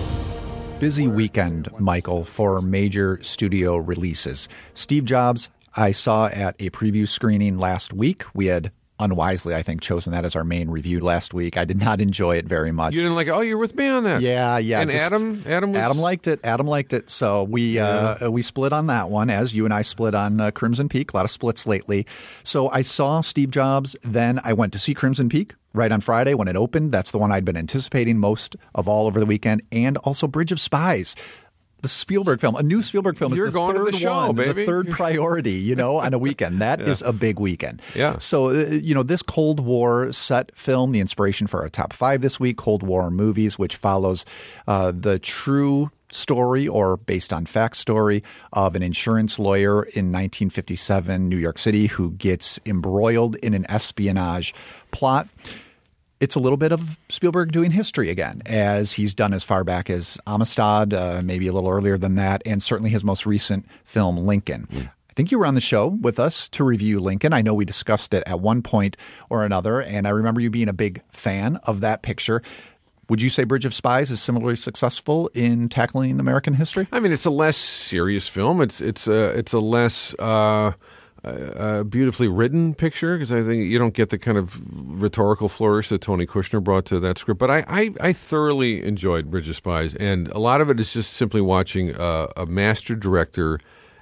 Busy weekend, Michael, for major studio releases. Steve Jobs, I saw at a preview screening last week. We had unwisely, I think, chosen that as our main review last week. I did not enjoy it very much. You didn't like it? Oh, you're with me on that. Yeah, yeah. And just, Adam? Adam, was... Adam liked it. Adam liked it. So we yeah. uh, we split on that one, as you and I split on uh, Crimson Peak. A lot of splits lately. So I saw Steve Jobs. Then I went to see Crimson Peak right on Friday when it opened. That's the one I'd been anticipating most of all over the weekend. And also Bridge of Spies. The Spielberg film, a new Spielberg film, You're is the going third to the show, one, baby. the third priority, you know, on a weekend. That yeah. is a big weekend. Yeah. So, uh, you know, this Cold War set film, the inspiration for our top five this week, Cold War movies, which follows uh, the true story or based on fact story of an insurance lawyer in nineteen fifty-seven, New York City, who gets embroiled in an espionage plot. It's a little bit of Spielberg doing history again, as he's done as far back as Amistad, uh, maybe a little earlier than that, and certainly his most recent film, Lincoln. Mm. I think you were on the show with us to review Lincoln. I know we discussed it at one point or another, and I remember you being a big fan of that picture. Would you say Bridge of Spies is similarly successful in tackling American history? I mean, it's a less serious film. It's it's a it's a less uh, uh, beautifully written picture, because I think you don't get the kind of rhetorical flourish that Tony Kushner brought to that script. But I, I, I thoroughly enjoyed Bridge of Spies, and a lot of it is just simply watching a, a master director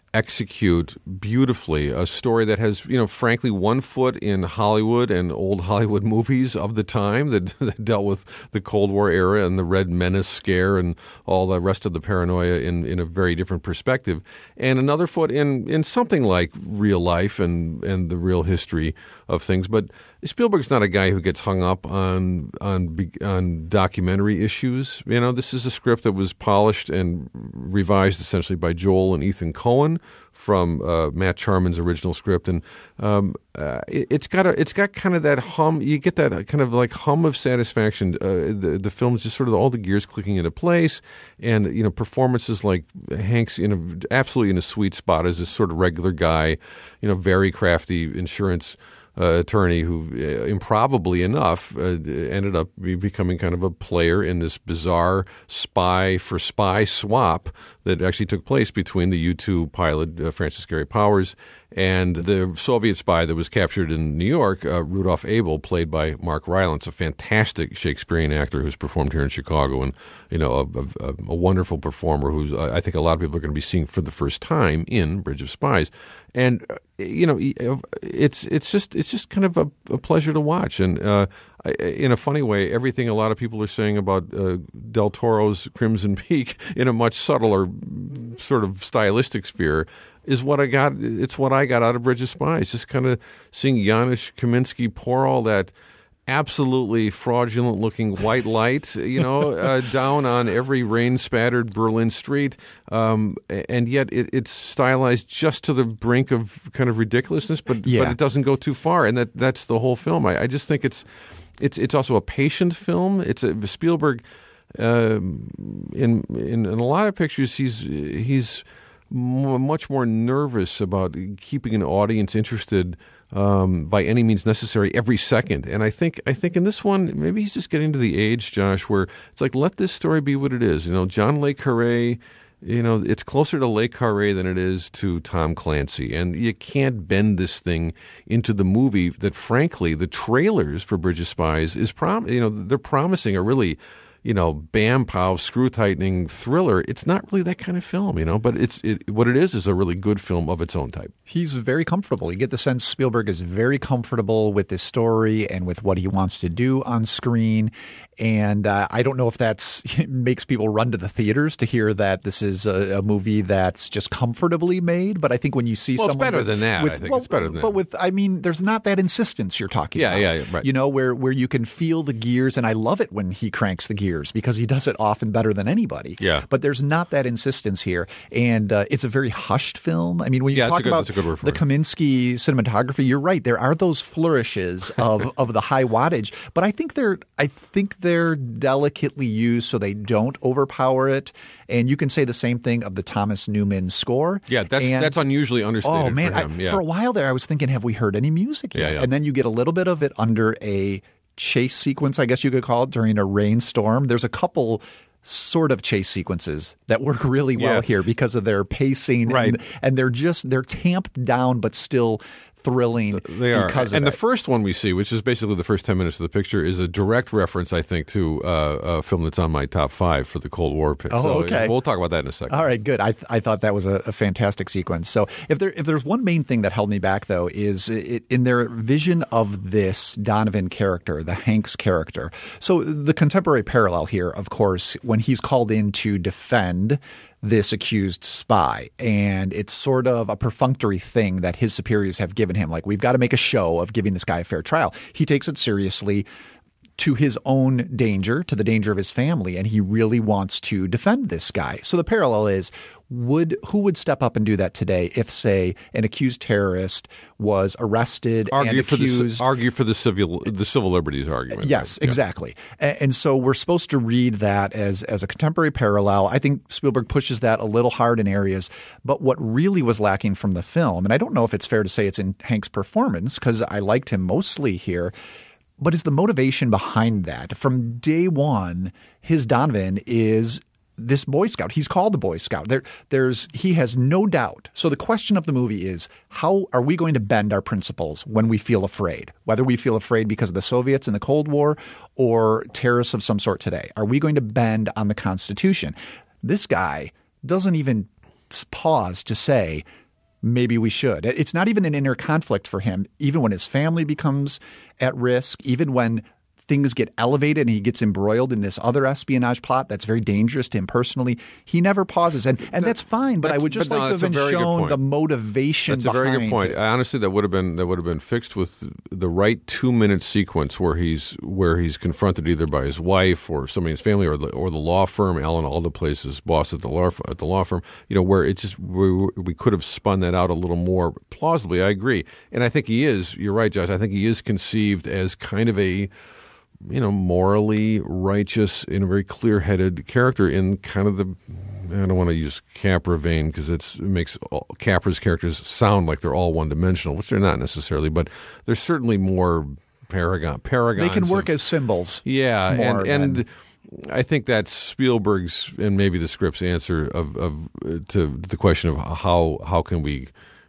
execute beautifully a story that has, you know, frankly, one foot in Hollywood and old Hollywood movies of the time that, that dealt with the Cold War era and the Red Menace scare and all the rest of the paranoia in, in a very different perspective, and another foot in, in something like real life and, and the real history of things. But Spielberg's not a guy who gets hung up on on on documentary issues. You know, this is a script that was polished and revised essentially by Joel and Ethan Coen from uh, Matt Charman's original script, and um, uh, it, it's got a it's got kind of that hum. You get that kind of like hum of satisfaction. Uh, the the film's just sort of all the gears clicking into place, and you know, performances like Hank's in a, absolutely in a sweet spot as this sort of regular guy, you know, very crafty insurance Uh, attorney who, uh, improbably enough, uh, ended up be becoming kind of a player in this bizarre spy for spy swap that actually took place between the U two pilot uh, Francis Gary Powers and the Soviet spy that was captured in New York, uh, Rudolph Abel, played by Mark Rylance, a fantastic Shakespearean actor who's performed here in Chicago, and you know, a, a, a wonderful performer who I think a lot of people are going to be seeing for the first time in Bridge of Spies. And uh, you know, it's it's just it's just kind of a, a pleasure to watch, and uh, in a funny way, everything a lot of people are saying about uh, Del Toro's Crimson Peak in a much subtler sort of stylistic sphere is what I got. It's what I got out of Bridge of Spies. Just kind of seeing Janusz Kaminski pour all that absolutely fraudulent-looking white light, you know, uh, down on every rain-spattered Berlin street, um, and yet it, it's stylized just to the brink of kind of ridiculousness, but yeah. but it doesn't go too far, and that that's the whole film. I, I just think it's it's it's also a patient film. It's a Spielberg. Uh, in, in in a lot of pictures, he's he's much more nervous about keeping an audience interested um, by any means necessary every second. And I think I think in this one, maybe he's just getting to the age, Josh, where it's like, let this story be what it is. You know, John Le Carre, you know, it's closer to Le Carre than it is to Tom Clancy. And you can't bend this thing into the movie that, frankly, the trailers for Bridge of Spies is prom- you know, they're promising a really, you know, bam pow screw tightening thriller. It's not really that kind of film, you know, but it's it, what it is is a really good film of its own type. He's very comfortable. You get the sense Spielberg is very comfortable with this story and with what he wants to do on screen. And uh, I don't know if that's makes people run to the theaters to hear that this is a, a movie that's just comfortably made. But I think when you see well, someone it's better with, than that. with, I think well, it's better than but that. But with, I mean, there's not that insistence you're talking yeah, about. Yeah, yeah, right. You know, where where you can feel the gears, and I love it when he cranks the gears. ears because he does it often better than anybody. Yeah. But there's not that insistence here. And uh, it's a very hushed film. I mean, when you yeah, talk good, about the it. Kaminsky cinematography, you're right. There are those flourishes of, of the high wattage, but I think they're I think they're delicately used so they don't overpower it. And you can say the same thing of the Thomas Newman score. Yeah, that's and, that's unusually understated oh, man, for him. I, yeah. for a while there, I was thinking, have we heard any music yet? Yeah, yeah. And then you get a little bit of it under a chase sequence, I guess you could call it, during a rainstorm. There's a couple sort of chase sequences that work really well Yeah. here because of their pacing. Right. And, and they're just, they're tamped down, but still thrilling They are. because and of the it. first one we see, which is basically the first ten minutes of the picture, is a direct reference, I think, to uh, a film that's on my top five for the Cold War pick. Oh, so okay. We'll talk about that in a second. All right, good. I th- I thought that was a, a fantastic sequence. So if there if there's one main thing that held me back, though, is it, in their vision of this Donovan character, the Hanks character. So the contemporary parallel here, of course, when he's called in to defend this accused spy, and it's sort of a perfunctory thing that his superiors have given him. Like, we've got to make a show of giving this guy a fair trial. He takes it seriously, to his own danger, to the danger of his family, and he really wants to defend this guy. So the parallel is, would who would step up and do that today if, say, an accused terrorist was arrested Argue and for accused? the argue for the civil the civil liberties argument. Yes, right? Yeah. exactly. And, and so we're supposed to read that as as a contemporary parallel. I think Spielberg pushes that a little hard in areas, but what really was lacking from the film, and I don't know if it's fair to say it's in Hank's performance because I liked him mostly here, but is the motivation behind that. From day one, his Donovan is this Boy Scout. He's called the Boy Scout. There, there's he has no doubt. So the question of the movie is, how are we going to bend our principles when we feel afraid? Whether we feel afraid because of the Soviets in the Cold War or terrorists of some sort today. Are we going to bend on the Constitution? This guy doesn't even pause to say, maybe we should. It's not even an inner conflict for him, even when his family becomes at risk, even when things get elevated and he gets embroiled in this other espionage plot that's very dangerous to him personally. He never pauses. And and that's fine, but I would just but no, like to have that's a been very good shown point. the motivation That's a behind very good point. it. Honestly, that would have been that would have been fixed with the right two minute sequence where he's where he's confronted either by his wife or somebody in his family or the or the law firm. Alan Alda plays his boss at the law at the law firm. You know, where it just we, we could have spun that out a little more plausibly. I agree, and I think he is. You're right, Josh. I think he is conceived as kind of a, you know, morally righteous and a very clear-headed character in kind of the, I don't want to use Capra vein because it makes all, Capra's characters sound like they're all one-dimensional, which they're not necessarily, but they're certainly more paragon paragons. They can work of, as symbols. Yeah, more and, than, and I think that's Spielberg's and maybe the script's answer of, of to the question of how how can we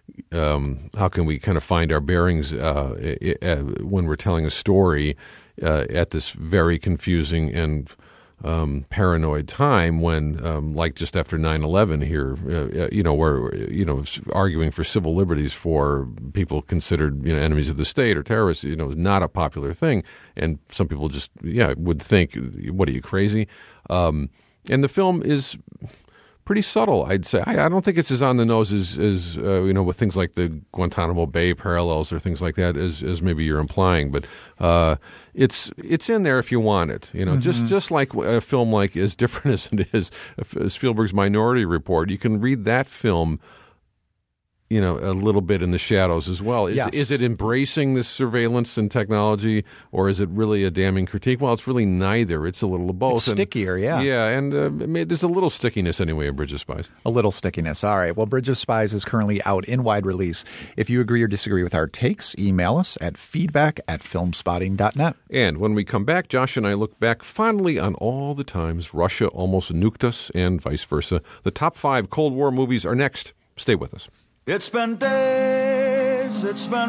um, how can we kind of find our bearings uh, uh, when we're telling a story Uh, at this very confusing and um, paranoid time when, um, like just after nine eleven here, uh, you know, where, you know, arguing for civil liberties for people considered, you know, enemies of the state or terrorists, you know, is not a popular thing. And some people just, yeah, would think, what are you, crazy? Um, and the film is pretty subtle, I'd say. I, I don't think it's as on the nose as, as uh, you know, with things like the Guantanamo Bay parallels or things like that, as, as maybe you're implying. But uh, it's it's in there if you want it. You know, mm-hmm. just just like a film like as different as it is, Spielberg's Minority Report. You can read that film, you know, a little bit in the shadows as well. Is, yes. is it embracing this surveillance and technology, or is it really a damning critique? Well, it's really neither. It's a little of both. It's and, stickier, yeah. Yeah, and uh, there's a little stickiness anyway in Bridge of Spies. A little stickiness. All right. Well, Bridge of Spies is currently out in wide release. If you agree or disagree with our takes, email us at feedback at filmspotting dot net. And when we come back, Josh and I look back fondly on all the times Russia almost nuked us and vice versa. The top five Cold War movies are next. Stay with us. It's been days, it's been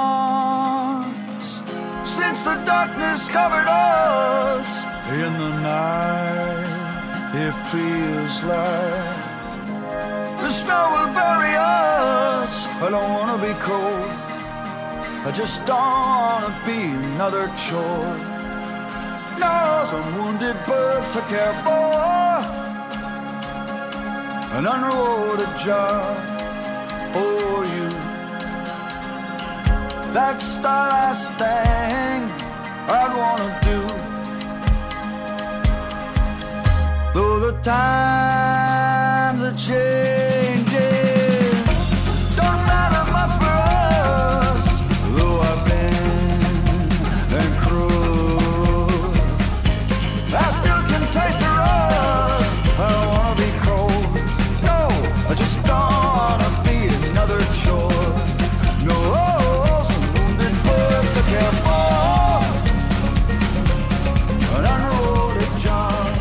months since the darkness covered us. In the night, it feels like the snow will bury us. I don't want to be cold, I just don't want to be another chore. No, some wounded bird to care for, an unrewarded job. For you, that's the last thing I'd wanna do. though the times are changing. Don't matter much for us, though I've been and cruel. I still can taste the rust. I don't wanna be cold. No, I just don't wanna be another chore. No, some wounded bird took care for an unrolled John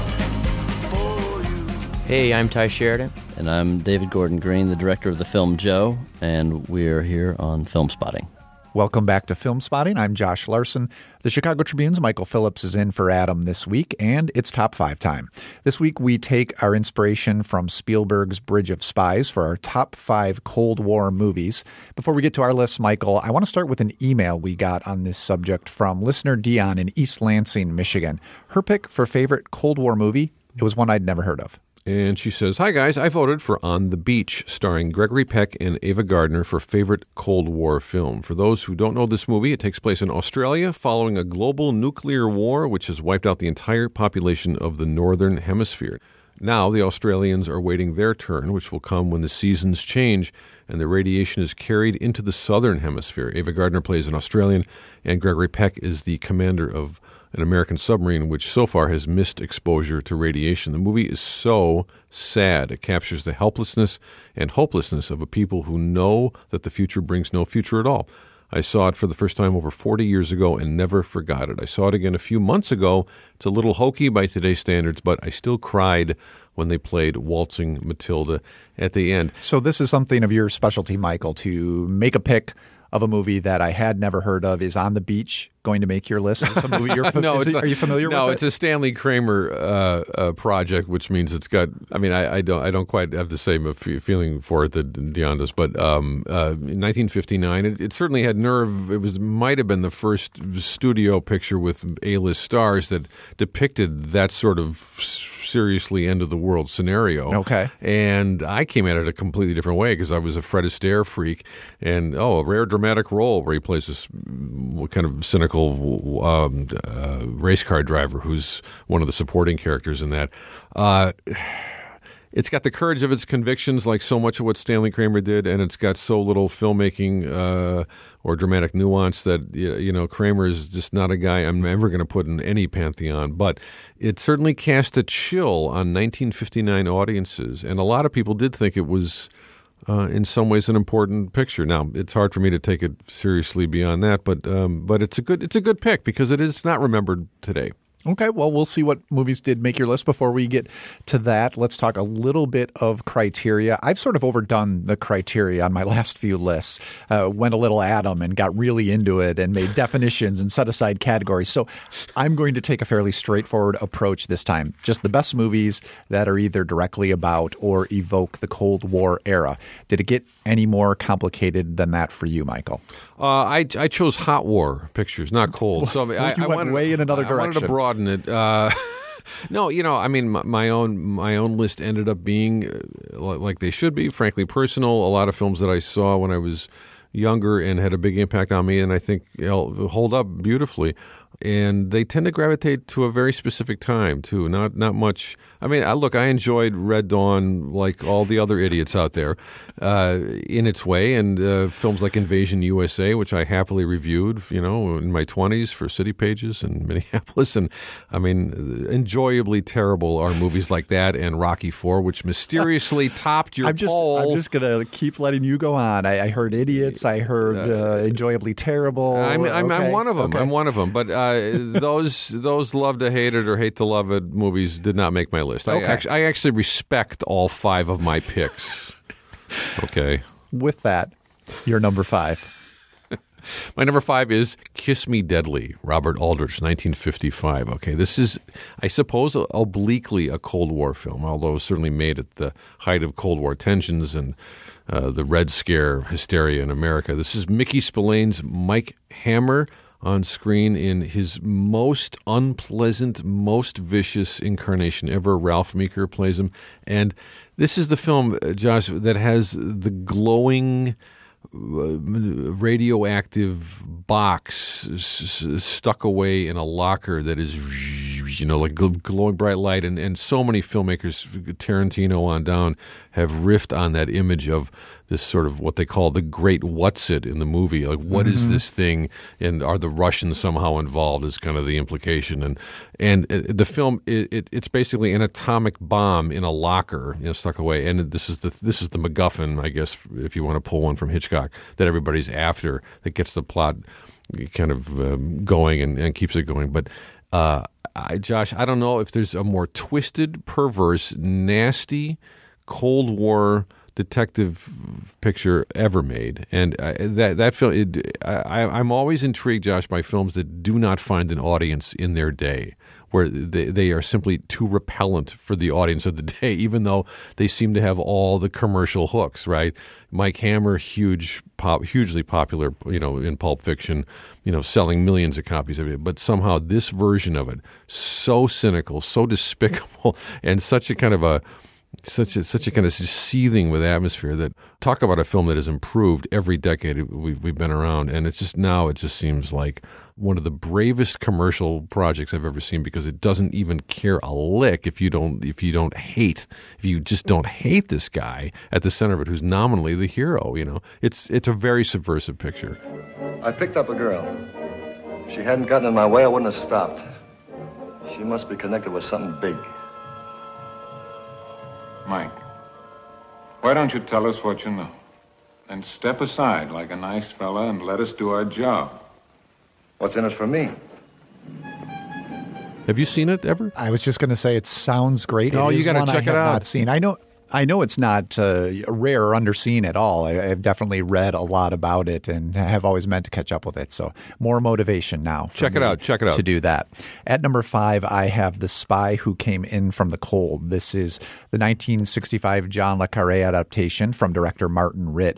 for you. Hey, I'm Ty Sheridan. And I'm David Gordon Green, the director of the film Joe, and we're here on Film Spotting. Welcome back to Film Spotting. I'm Josh Larson. The Chicago Tribune's Michael Phillips is in for Adam this week, and it's top five time. This week, we take our inspiration from Spielberg's Bridge of Spies for our top five Cold War movies. Before we get to our list, Michael, I want to start with an email we got on this subject from listener Dion in East Lansing, Michigan. Her pick for favorite Cold War movie, it was one I'd never heard of. And she says, "Hi, guys. I voted for On the Beach, starring Gregory Peck and Ava Gardner for favorite Cold War film. For those who don't know this movie, it takes place in Australia following a global nuclear war which has wiped out the entire population of the Northern Hemisphere. Now the Australians are waiting their turn, which will come when the seasons change and the radiation is carried into the Southern Hemisphere. Ava Gardner plays an Australian, and Gregory Peck is the commander of an American submarine which so far has missed exposure to radiation. The movie is so sad. It captures the helplessness and hopelessness of a people who know that the future brings no future at all. I saw it for the first time over forty years ago and never forgot it. I saw it again a few months ago. It's a little hokey by today's standards, but I still cried when they played Waltzing Matilda at the end." So this is something of your specialty, Michael, to make a pick of a movie that I had never heard of. Is On the Beach going to make your list? Is this a movie you're fa- no, is it's it, not, are you familiar no, with it? No, it's a Stanley Kramer uh, uh, project, which means it's got. I mean, I, I don't, I don't quite have the same f- feeling for it that Dion does. But um, uh, in nineteen fifty-nine, it, it certainly had nerve. It was might have been the first studio picture with A-list stars that depicted that sort of seriously end of the world scenario. Okay, and I came at it a completely different way because I was a Fred Astaire freak, and oh, a rare dramatic role where he plays this kind of cynical um, uh, race car driver who's one of the supporting characters in that. Uh, it's got the courage of its convictions, like so much of what Stanley Kramer did, and it's got so little filmmaking uh, or dramatic nuance that, you know, Kramer is just not a guy I'm ever going to put in any pantheon. But it certainly cast a chill on nineteen fifty-nine audiences, and a lot of people did think it was Uh, in some ways, an important picture. Now, it's hard for me to take it seriously beyond that, but um, but it's a good it's a good pick because it is not remembered today. Okay, well, we'll see what movies did make your list. Before we get to that, let's talk a little bit of criteria. I've sort of overdone the criteria on my last few lists, uh, went a little at them and got really into it and made definitions and set aside categories. So I'm going to take a fairly straightforward approach this time. Just the best movies that are either directly about or evoke the Cold War era. Did it get any more complicated than that for you, Michael? Uh, I, I chose hot war pictures, not cold. So well, I, you I went wanted, way in another I, direction. I wanted to broaden it. Uh, no, you know, I mean, my, my own my own list ended up being uh, like they should be. Frankly, personal. A lot of films that I saw when I was younger and had a big impact on me, and I think you know, hold up beautifully. And they tend to gravitate to a very specific time too. Not not much. I mean, I, look, I enjoyed Red Dawn like all the other idiots out there uh, in its way, and uh, films like Invasion U S A, which I happily reviewed, you know, in my twenties for City Pages in Minneapolis. And I mean, enjoyably terrible are movies like that and Rocky four, which mysteriously topped your I'm just, poll. I'm just going to keep letting you go on. I, I heard idiots. I heard uh, enjoyably terrible. I'm, I'm, okay. I'm one of them. Okay. I'm one of them. But uh, those those love to hate it or hate to love it movies did not make my list. Okay. I, actually, I actually respect all five of my picks. Okay. With that, you're number five. My number five is Kiss Me Deadly, Robert Aldrich, nineteen fifty-five. Okay, this is, I suppose, obliquely a Cold War film, although it was certainly made at the height of Cold War tensions and uh, the Red Scare hysteria in America. This is Mickey Spillane's Mike Hammer on screen in his most unpleasant, most vicious incarnation ever. Ralph Meeker plays him. And this is the film, Josh, that has the glowing radioactive box s- s- stuck away in a locker that is you know, like gl- glowing bright light. And, and so many filmmakers, Tarantino on down, have riffed on that image of this sort of what they call the great what's it in the movie. Like, what mm-hmm. is this thing? And are the Russians somehow involved is kind of the implication. And and the film, it, it, it's basically an atomic bomb in a locker, you know, stuck away. And this is the this is the MacGuffin, I guess, if you want to pull one from Hitchcock, that everybody's after, that gets the plot kind of um, going and, and keeps it going. But uh, I, Josh, I don't know if there's a more twisted, perverse, nasty Cold War detective picture ever made, and uh, that that film. It, I, I'm always intrigued, Josh, by films that do not find an audience in their day, where they they are simply too repellent for the audience of the day, even though they seem to have all the commercial hooks. Right, Mike Hammer, huge, pop, hugely popular, you know, in Pulp Fiction, you know, selling millions of copies of it. But somehow this version of it, so cynical, so despicable, and such a kind of a Such a such a kind of seething with atmosphere that talk about a film that has improved every decade we've we've been around, and it's just now it just seems like one of the bravest commercial projects I've ever seen, because it doesn't even care a lick if you don't if you don't hate if you just don't hate this guy at the center of it, who's nominally the hero. You know, it's it's a very subversive picture. I picked up a girl. If she hadn't gotten in my way, I wouldn't have stopped. She must be connected with something big. Mike, why don't you tell us what you know? Then step aside like a nice fella and let us do our job. What's in it for me? Have you seen it ever? I was just going to say it sounds great. Oh, it you got to check I it out. Not seen. I know. I know it's not uh, rare or underseen at all. I, I've definitely read a lot about it and have always meant to catch up with it. So more motivation now. Check it out. Check it out. To do that. At number five, I have The Spy Who Came In From the Cold. This is the nineteen sixty-five John le Carré adaptation from director Martin Ritt.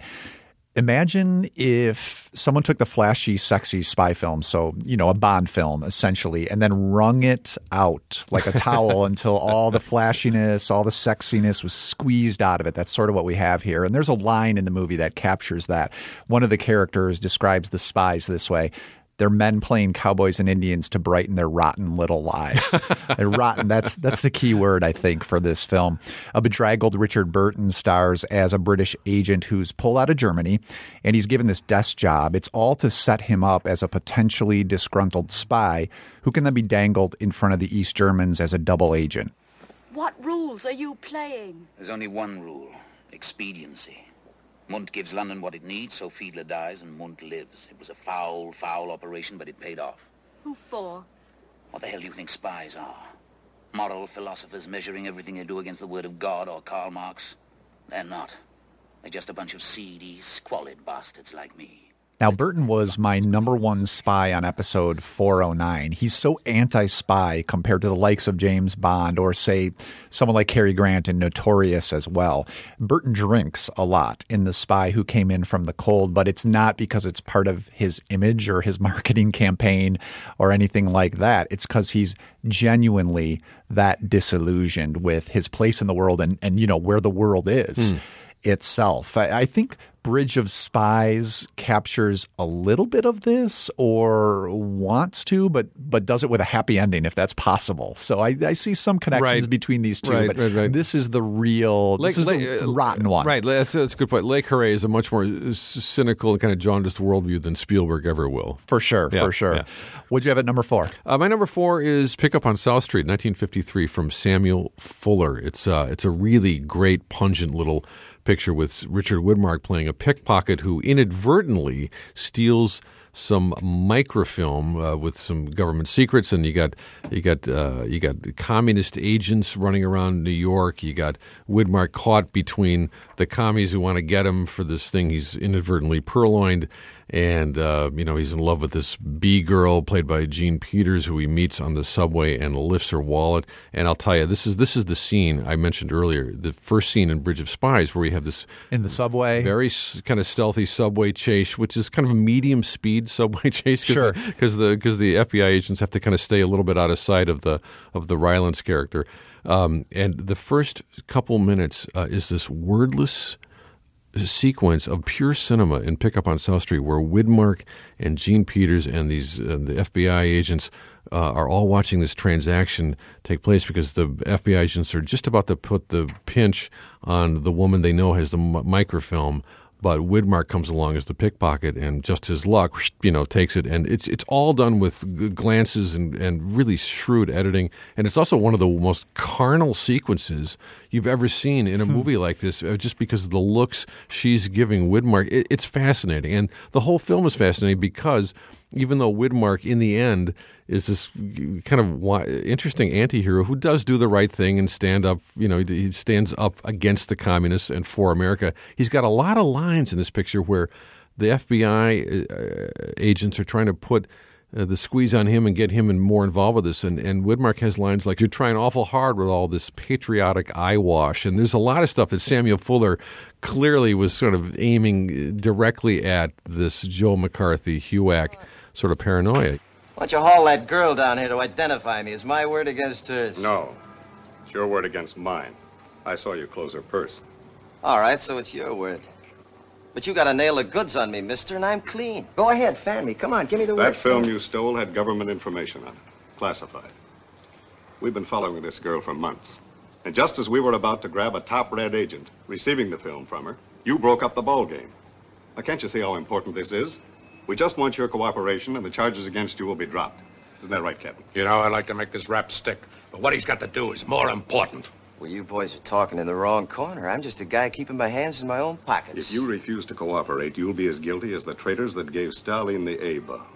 Imagine if someone took the flashy, sexy spy film, so, you know, a Bond film, essentially, and then wrung it out like a towel until all the flashiness, all the sexiness was squeezed out of it. That's sort of what we have here. And there's a line in the movie that captures that. One of the characters describes the spies this way: they're men playing cowboys and Indians to brighten their rotten little lives. And rotten, that's that's the key word, I think, for this film. A bedraggled Richard Burton stars as a British agent who's pulled out of Germany, and he's given this desk job. It's all to set him up as a potentially disgruntled spy who can then be dangled in front of the East Germans as a double agent. What rules are you playing? There's only one rule: expediency. Munt gives London what it needs, so Fiedler dies and Munt lives. It was a foul, foul operation, but it paid off. Who for? What the hell do you think spies are? Moral philosophers measuring everything they do against the word of God or Karl Marx? They're not. They're just a bunch of seedy, squalid bastards like me. Now, Burton was my number one spy on episode four oh nine. He's so anti-spy compared to the likes of James Bond or, say, someone like Cary Grant in Notorious as well. Burton drinks a lot in The Spy Who Came In From the Cold, but it's not because it's part of his image or his marketing campaign or anything like that. It's because he's genuinely that disillusioned with his place in the world and, and you know, where the world is mm. itself. I, I think Bridge of Spies captures a little bit of this, or wants to, but but does it with a happy ending if that's possible. So I, I see some connections right. between these two, right, but right, right. this is the real, Lake, this is Lake, the rotten one. Right, that's, that's a good point. Le Carré is a much more cynical and kind of jaundiced worldview than Spielberg ever will. For sure, yeah, for sure. Yeah. What'd you have at number four? Uh, my number four is Pickup on South Street, nineteen fifty-three, from Samuel Fuller. It's uh, it's a really great, pungent little picture with Richard Widmark playing a pickpocket who inadvertently steals some microfilm uh, with some government secrets, and you got you got uh, you got communist agents running around New York. You got Widmark caught between the commies who want to get him for this thing he's inadvertently purloined, and uh, you know he's in love with this B girl played by Jean Peters, who he meets on the subway and lifts her wallet. And I'll tell you, this is this is the scene I mentioned earlier, the first scene in Bridge of Spies, where we have this in the subway, very kind of stealthy subway chase, which is kind of a medium speed subway chase, sure, because the because the F B I agents have to kind of stay a little bit out of sight of the of the Rylance character. Um, and the first couple minutes uh, is this wordless sequence of pure cinema in Pickup on South Street where Widmark and Gene Peters and these uh, the F B I agents uh, are all watching this transaction take place because the F B I agents are just about to put the pinch on the woman they know has the m- microfilm. But Widmark comes along as the pickpocket, and just his luck, you know, takes it. And it's it's all done with g- glances and, and really shrewd editing. And it's also one of the most carnal sequences you've ever seen in a movie like this, uh, just because of the looks she's giving Widmark. It, it's fascinating. And the whole film is fascinating because even though Widmark, in the end, is this kind of wi- interesting anti-hero who does do the right thing and stand up, you know, he stands up against the communists and for America. He's got a lot of lines in this picture where the F B I uh, agents are trying to put uh, the squeeze on him and get him in more involved with this. And, and Widmark has lines like, you're trying awful hard with all this patriotic eyewash. And there's a lot of stuff that Samuel Fuller clearly was sort of aiming directly at this Joe McCarthy, HUAC sort of paranoia. Why don't you haul that girl down here to identify me? It's my word against hers. No. It's your word against mine. I saw you close her purse. All right, so it's your word. But you got to nail the goods on me, mister, and I'm clean. Go ahead, fan me. Come on, give me the word. That film you stole had government information on it. Classified. We've been following this girl for months. And just as we were about to grab a top red agent, receiving the film from her, you broke up the ball game. Now, can't you see how important this is? We just want your cooperation, and the charges against you will be dropped. Isn't that right, Captain? You know, I'd like to make this rap stick, but what he's got to do is more important. Well, you boys are talking in the wrong corner. I'm just a guy keeping my hands in my own pockets. If you refuse to cooperate, you'll be as guilty as the traitors that gave Stalin the A-bomb.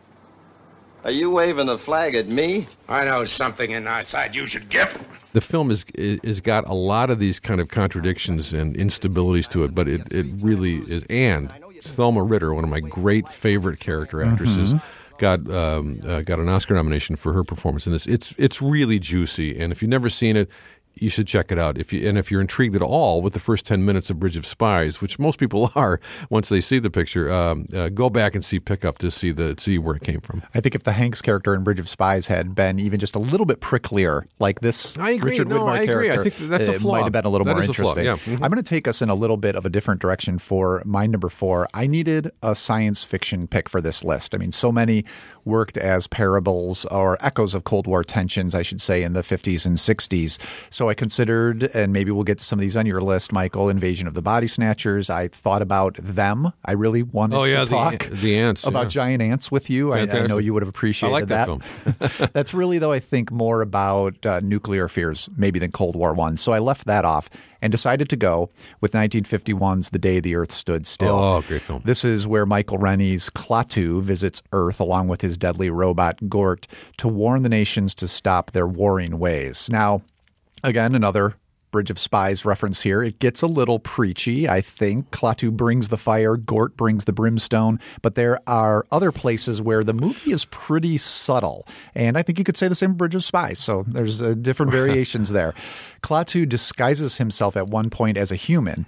Are you waving the flag at me? I know something in our side you should get. The film is is got a lot of these kind of contradictions and instabilities to it, but it, it really is. And Thelma Ritter, one of my great favorite character actresses, mm-hmm. got um, uh, got an Oscar nomination for her performance in this. It's it's really juicy, and if you've never seen it, you should check it out. If you and if you're intrigued at all with the first ten minutes of Bridge of Spies, which most people are once they see the picture, um, uh, go back and see Pickup to see the see where it came from. I think if the Hanks character in Bridge of Spies had been even just a little bit pricklier, like this I agree. Richard no, Widmark I agree. character, I think that's a it flaw. might have been a little that more is interesting. A flaw. Yeah. Mm-hmm. I'm going to take us in a little bit of a different direction for my number four. I needed a science fiction pick for this list. I mean, so many worked as parables or echoes of Cold War tensions, I should say, in the fifties and sixties. So I considered, and maybe we'll get to some of these on your list, Michael, Invasion of the Body Snatchers. I thought about them. I really wanted oh, yeah, to talk the, the ants, about yeah. giant ants with you. I, I know you would have appreciated I like that. that. Film. That's really, though, I think more about uh, nuclear fears maybe than Cold War ones. So I left that off and decided to go with nineteen fifty-one's The Day the Earth Stood Still. Oh, great film. This is where Michael Rennie's Klaatu visits Earth along with his deadly robot Gort to warn the nations to stop their warring ways. Now, again, another Bridge of Spies reference here. It gets a little preachy, I think. Klaatu brings the fire, Gort brings the brimstone, but there are other places where the movie is pretty subtle. And I think you could say the same Bridge of Spies. So there's uh, different variations there. Klaatu disguises himself at one point as a human,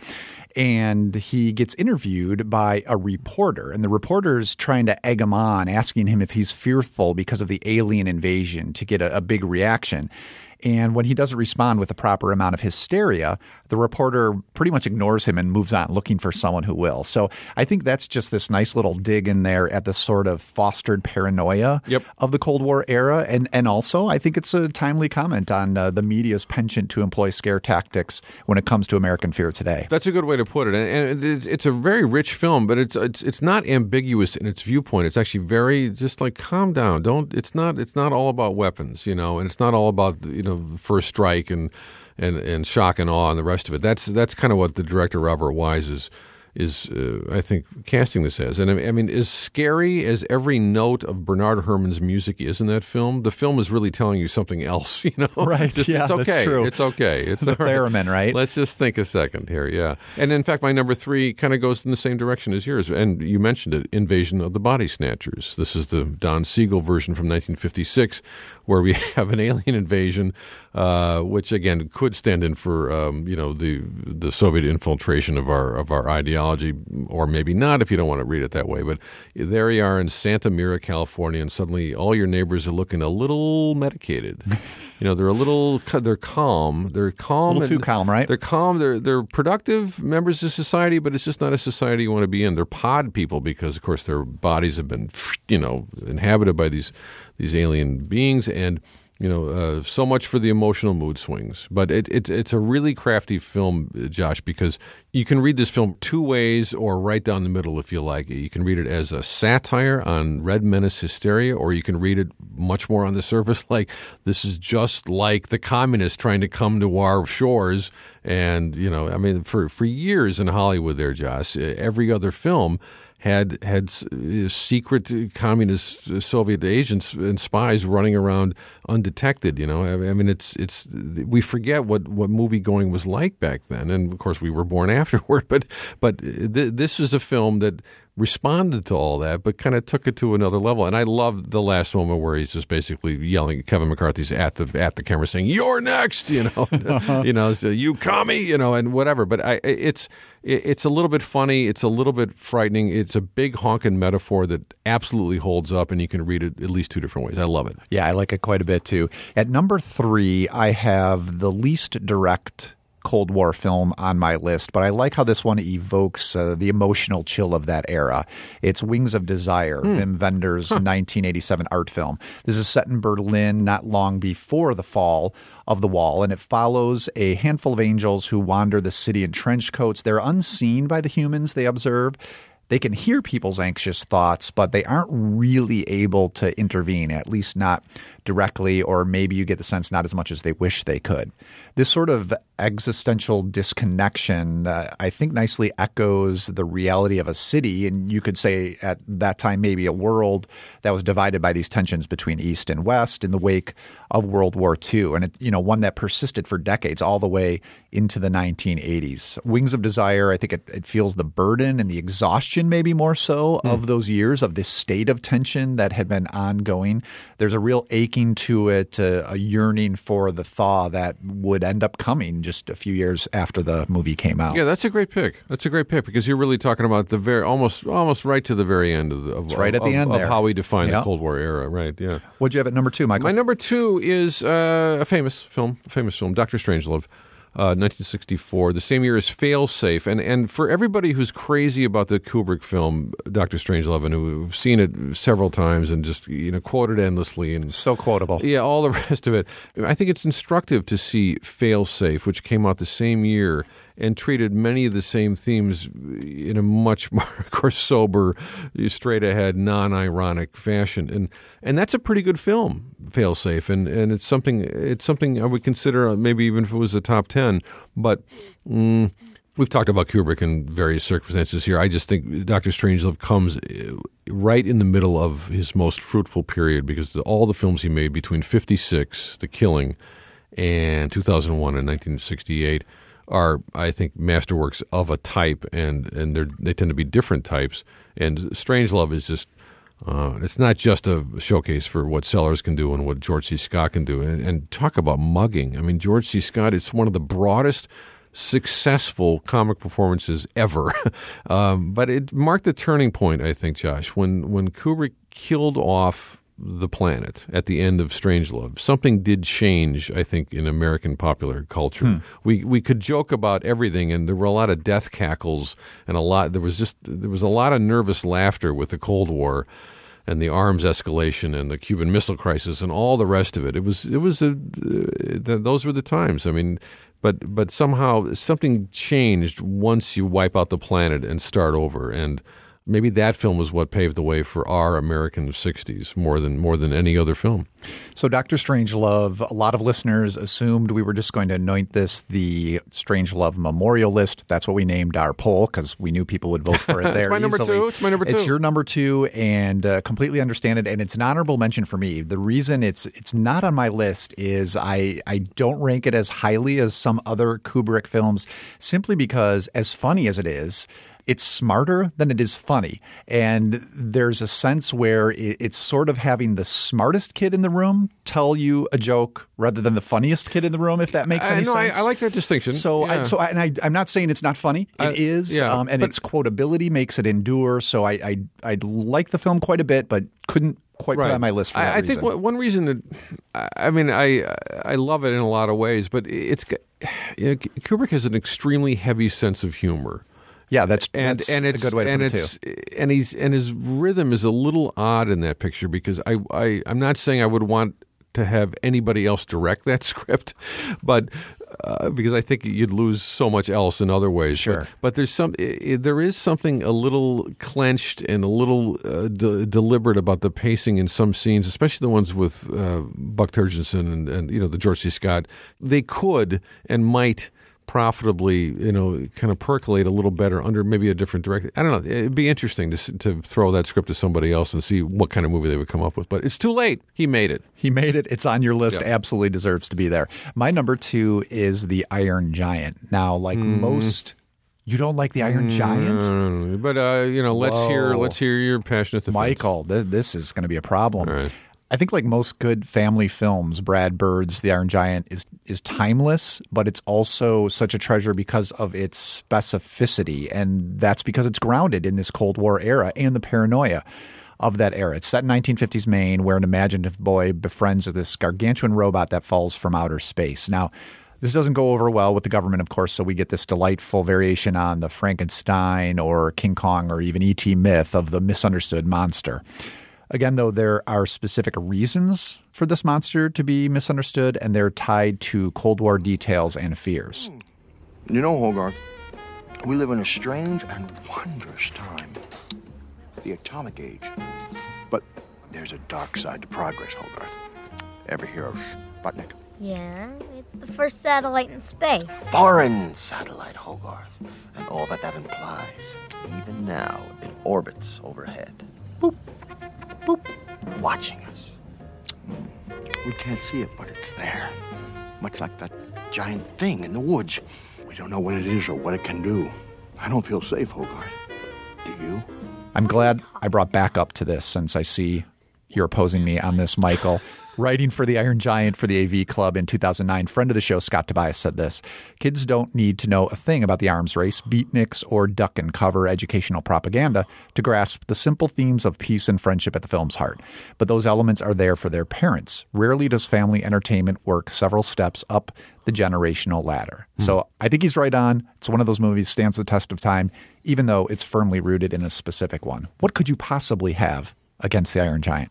and he gets interviewed by a reporter. And the reporter's trying to egg him on, asking him if he's fearful because of the alien invasion to get a, a big reaction. And when he doesn't respond with the proper amount of hysteria, the reporter pretty much ignores him and moves on looking for someone who will. So I think that's just this nice little dig in there at the sort of fostered paranoia yep. of the Cold War era. And and also I think it's a timely comment on uh, the media's penchant to employ scare tactics when it comes to American fear today. That's a good way to put it. And it's, it's a very rich film, but it's it's it's not ambiguous in its viewpoint. It's actually very just like calm down. Don't it's not it's not all about weapons, you know, and it's not all about, you know, first strike and and and shock and awe and the rest of it. That's that's kind of what the director Robert Wise is is uh, I think casting this as. And I mean, as scary as every note of Bernard Herrmann's music is in that film, the film is really telling you something else. You know, right? Just, yeah, it's okay. That's true. It's okay. It's the all right. theremin, right? Let's just think a second here. Yeah, and in fact, my number three kind of goes in the same direction as yours. And you mentioned it, Invasion of the Body Snatchers. This is the Don Siegel version from nineteen fifty-six, where we have an alien invasion uh, which again could stand in for um, you know the the Soviet infiltration of our of our ideology, or maybe not if you don't want to read it that way. But there you are in Santa Mira, California, and suddenly all your neighbors are looking a little medicated. You know, they're a little they're calm. They're calm. A little too calm, right? They're calm. They're they're productive members of society, but it's just not a society you want to be in. They're pod people because, of course, their bodies have been you know inhabited by these these alien beings and. You know, uh, so much for the emotional mood swings. But it, it, it's a really crafty film, Josh, because you can read this film two ways or right down the middle if you like it. You can read it as a satire on Red Menace hysteria, or you can read it much more on the surface like this is just like the communists trying to come to our shores. And, you know, I mean, for, for years in Hollywood there, Josh, every other film had had secret communist Soviet agents and spies running around undetected. You know, I mean, it's it's we forget what, what movie going was like back then, and of course we were born afterward. But but th- this is a film that responded to all that, but kind of took it to another level. And I love the last moment where he's just basically yelling. Kevin McCarthy's at the at the camera saying, "You're next," you know, you know, so, "You commie," you know, and whatever. But I, it's it's a little bit funny. It's a little bit frightening. It's a big honking metaphor that absolutely holds up, and you can read it at least two different ways. I love it. Yeah, I like it quite a bit too. At number three, I have the least direct Cold War film on my list, but I like how this one evokes uh, the emotional chill of that era. It's Wings of Desire, hmm. Wim Wenders' huh. nineteen eighty-seven art film. This is set in Berlin not long before the fall of the wall, and it follows a handful of angels who wander the city in trench coats. They're unseen by the humans they observe. They can hear people's anxious thoughts, but they aren't really able to intervene, at least not directly, or maybe you get the sense not as much as they wish they could. This sort of existential disconnection, uh, I think, nicely echoes the reality of a city, and you could say at that time maybe a world that was divided by these tensions between East and West in the wake of World War Two, and it, you know, one that persisted for decades all the way into the nineteen eighties. Wings of Desire, I think it, it feels the burden and the exhaustion maybe more so mm. of those years of this state of tension that had been ongoing. There's a real aching to it, uh, a yearning for the thaw that would end up coming just a few years after the movie came out. Yeah, that's a great pick. That's a great pick because you're really talking about the very almost almost right to the very end of, the, of, right at of, the end of there. how we define yep. the Cold War era. Right? Yeah. What'd you have at number two, Michael? My number two is uh, a famous film. A famous film, Doctor Strangelove. Uh, nineteen sixty-four, the same year as Failsafe. And and for everybody who's crazy about the Kubrick film, Doctor Strangelove, and who've seen it several times and just, you know, quoted endlessly. And so quotable. Yeah, all the rest of it. I think it's instructive to see Failsafe, which came out the same year and treated many of the same themes in a much more, of course, sober, straight-ahead, non-ironic fashion. And and that's a pretty good film, Failsafe, and and it's something it's something I would consider maybe even if it was a top ten. But mm, we've talked about Kubrick in various circumstances here. I just think Doctor Strangelove comes right in the middle of his most fruitful period because the, all the films he made between fifty-six, The Killing, and two thousand one and nineteen sixty-eight are, I think, masterworks of a type, and and they they tend to be different types. And Strangelove is just uh, it's not just a showcase for what Sellers can do and what George C. Scott can do. And, and talk about mugging. I mean, George C. Scott, it's one of the broadest, successful comic performances ever. um, but it marked a turning point, I think, Josh, when when Kubrick killed off the planet at the end of Strangelove. Something did change, I think, in American popular culture. Hmm. We we could joke about everything, and there were a lot of death cackles, and a lot. There was just there was a lot of nervous laughter with the Cold War, and the arms escalation, and the Cuban Missile Crisis, and all the rest of it. It was it was a uh, those were the times. I mean. But but somehow something changed once you wipe out the planet and start over, and maybe that film was what paved the way for our American sixties more than more than any other film. So Doctor Strangelove, a lot of listeners assumed we were just going to anoint this the Strangelove Memorial List. That's what we named our poll because we knew people would vote for it there. It's my number easily. two. It's my number two. It's your number two, and uh, completely understand it. And it's an honorable mention for me. The reason it's it's not on my list is I, I don't rank it as highly as some other Kubrick films simply because, as funny as it is, it's smarter than it is funny. And there's a sense where it's sort of having the smartest kid in the room tell you a joke rather than the funniest kid in the room, if that makes any I, no, sense. I, I like that distinction. So, yeah. I, so I, and I, I'm not saying it's not funny. It uh, is, yeah, um, and but, its quotability makes it endure. So I, I, I like the film quite a bit, but couldn't quite right. put it on my list for that I, I reason. think one reason that, I mean, I I love it in a lot of ways, but it's you know, Kubrick has an extremely heavy sense of humor. Yeah, that's, and, that's and it's, a good way to and put it's, it too. And he's and his rhythm is a little odd in that picture because I, I I'm not saying I would want to have anybody else direct that script, but uh, because I think you'd lose so much else in other ways. Sure. But, but there's some it, there is something a little clenched and a little uh, de- deliberate about the pacing in some scenes, especially the ones with uh, Buck Turgidson and, and you know the George C. Scott. They could and might profitably, you know, kind of percolate a little better under maybe a different director. I don't know. It'd be interesting to to throw that script to somebody else and see what kind of movie they would come up with. But it's too late. He made it. He made it. It's on your list. Yeah. Absolutely deserves to be there. My number two is The Iron Giant. Now, like Mm. most, you don't like The Iron Mm, Giant? But uh, you know, let's Whoa. hear let's hear your passionate defense. Michael, th- this is going to be a problem. All right. I think like most good family films, Brad Bird's The Iron Giant is is timeless, but it's also such a treasure because of its specificity. And that's because it's grounded in this Cold War era and the paranoia of that era. It's set in nineteen fifties Maine, where an imaginative boy befriends this gargantuan robot that falls from outer space. Now, this doesn't go over well with the government, of course, so we get this delightful variation on the Frankenstein or King Kong or even E T myth of the misunderstood monster. Again, though, there are specific reasons for this monster to be misunderstood, and they're tied to Cold War details and fears. You know, Hogarth, we live in a strange and wondrous time. The atomic age. But there's a dark side to progress, Hogarth. Ever hear of Sputnik? Yeah, it's the first satellite in space. Foreign satellite, Hogarth. And all that that implies. Even now, it orbits overhead. Boop. Boop. Watching us. We can't see it, but it's there. Much like that giant thing in the woods. We don't know what it is or what it can do. I don't feel safe, Hogarth. Do you? I'm glad I brought back up to this since I see you're opposing me on this, Michael. Writing for the Iron Giant for the A V Club in two thousand nine, friend of the show, Scott Tobias, said this: kids don't need to know a thing about the arms race, beatniks, or duck and cover educational propaganda to grasp the simple themes of peace and friendship at the film's heart. But those elements are there for their parents. Rarely does family entertainment work several steps up the generational ladder. Hmm. So I think he's right on. It's one of those movies stands the test of time, even though it's firmly rooted in a specific one. What could you possibly have against the Iron Giant?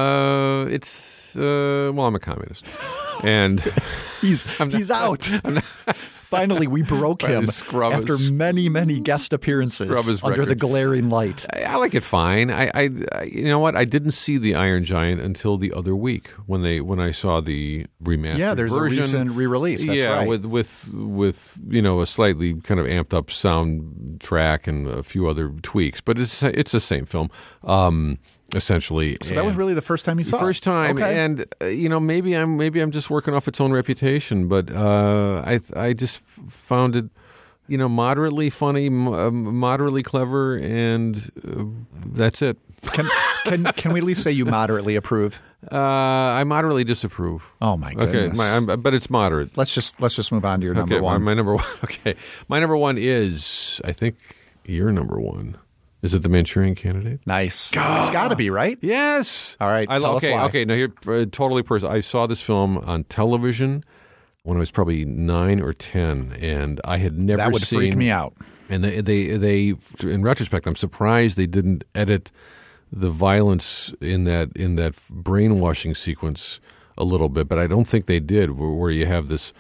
Uh, it's uh, well, I'm a communist, and he's I'm not, he's out. I'm not, Finally, we broke him after his, many, many guest appearances under record. the glaring light. I, I like it fine. I, I, I, you know what? I didn't see the Iron Giant until the other week when they when I saw the remastered yeah, there's version. a recent re-release. That's yeah, right. with with with you know a slightly kind of amped up soundtrack and a few other tweaks, but it's it's the same film. Um, Essentially, so that was really the first time you saw the first it. time, okay. and uh, you know maybe I'm maybe I'm just working off its own reputation, but uh, I I just f- found it, you know, moderately funny, m- uh, moderately clever, and uh, that's it. Can can can we at least say you moderately approve? Uh, I moderately disapprove. Oh my goodness! Okay, my, I'm, but it's moderate. Let's just let's just move on to your number okay, one. My, my number one. Okay, my number one is I think your number one. Is it The Manchurian Candidate? Nice. God. It's got to be, right? Yes. All right. I, tell okay. us why. Okay. Now you're uh, totally personal. I saw this film on television when I was probably nine or ten, and I had never that would seen. freak me out. And they, they, they, in retrospect, I'm surprised they didn't edit the violence in that in that brainwashing sequence a little bit, but I don't think they did. Where, where you have this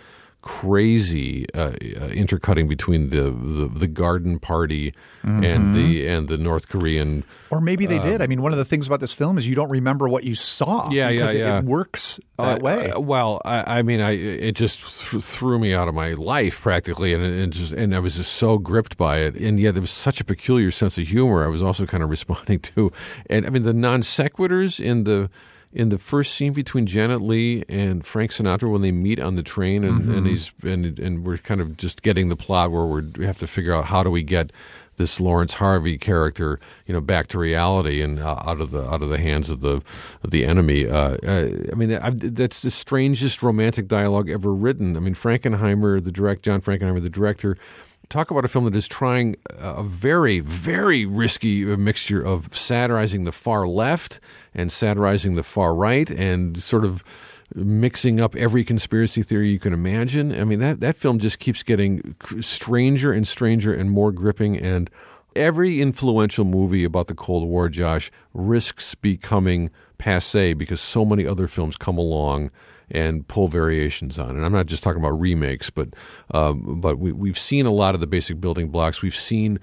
crazy uh, uh, intercutting between the, the, the garden party mm-hmm. and the and the North Korean, or maybe they uh, did. I mean, one of the things about this film is you don't remember what you saw. Yeah, because yeah, yeah. It, it works that uh, way. Uh, well, I, I mean, I it just th- threw me out of my life practically, and and just and I was just so gripped by it, and yet it was such a peculiar sense of humor. I was also kind of responding to, and I mean, the non sequiturs in the. In the first scene between Janet Leigh and Frank Sinatra when they meet on the train, and, mm-hmm. and he's and and we're kind of just getting the plot where we're, we have to figure out how do we get this Lawrence Harvey character, you know, back to reality and uh, out of the out of the hands of the of the enemy. Uh, uh, I mean, I, that's the strangest romantic dialogue ever written. I mean, Frankenheimer, the direct John Frankenheimer, the director. Talk about a film that is trying a very, very risky mixture of satirizing the far left and satirizing the far right and sort of mixing up every conspiracy theory you can imagine. I mean, that, that film just keeps getting stranger and stranger and more gripping. And every influential movie about the Cold War, Josh, risks becoming passé because so many other films come along and pull variations on it. And I'm not just talking about remakes, but um, but we, we've seen a lot of the basic building blocks. We've seen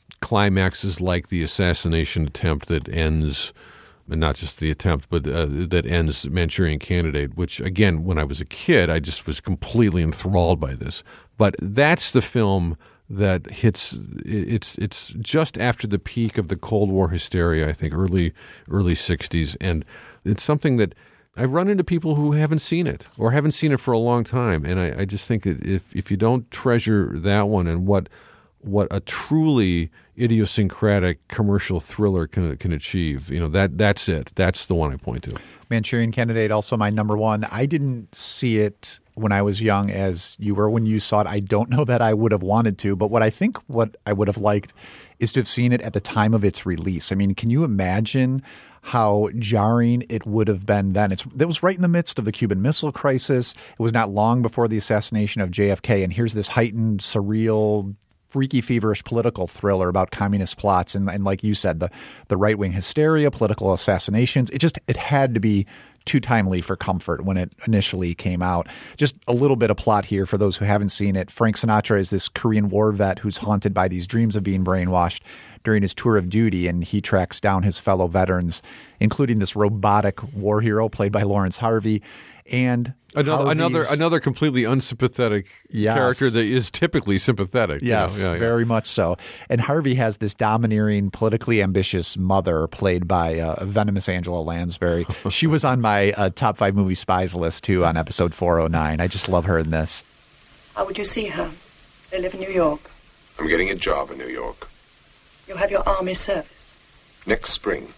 climaxes like the assassination attempt that ends, and not just the attempt, but uh, that ends Manchurian Candidate, which, again, when I was a kid, I just was completely enthralled by this. But that's the film that hits, it's it's just after the peak of the Cold War hysteria, I think, early early sixties. And it's something that I've run into people who haven't seen it or haven't seen it for a long time. And I, I just think that if, if you don't treasure that one and what what a truly idiosyncratic commercial thriller can can achieve, you know, that that's it. That's the one I point to. Manchurian Candidate, also my number one. I didn't see it when I was young as you were when you saw it. I don't know that I would have wanted to, but what I think what I would have liked is to have seen it at the time of its release. I mean, can you imagine how jarring it would have been then? It's, it was right in the midst of the Cuban Missile Crisis. It was not long before the assassination of J F K, and here's this heightened, surreal, freaky, feverish political thriller about communist plots and, and like you said, the, the right-wing hysteria, political assassinations. It just it had to be too timely for comfort when it initially came out. Just a little bit of plot here for those who haven't seen it. Frank Sinatra is this Korean War vet who's haunted by these dreams of being brainwashed during his tour of duty, and he tracks down his fellow veterans, including this robotic war hero played by Lawrence Harvey. And another another another completely unsympathetic yes. character that is typically sympathetic. Yes, you know? yeah, very yeah. much so. And Harvey has this domineering, politically ambitious mother played by uh, venomous Angela Lansbury. She was on my uh, top five movie spies list, too, on episode four oh nine. I just love her in this. How would you see her? They live in New York. I'm getting a job in New York. You'll have your army service. Next spring.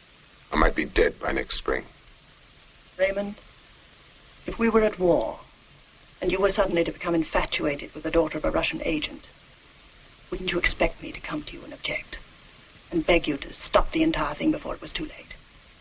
I might be dead by next spring. Raymond, if we were at war, and you were suddenly to become infatuated with the daughter of a Russian agent, wouldn't you expect me to come to you and object, and beg you to stop the entire thing before it was too late?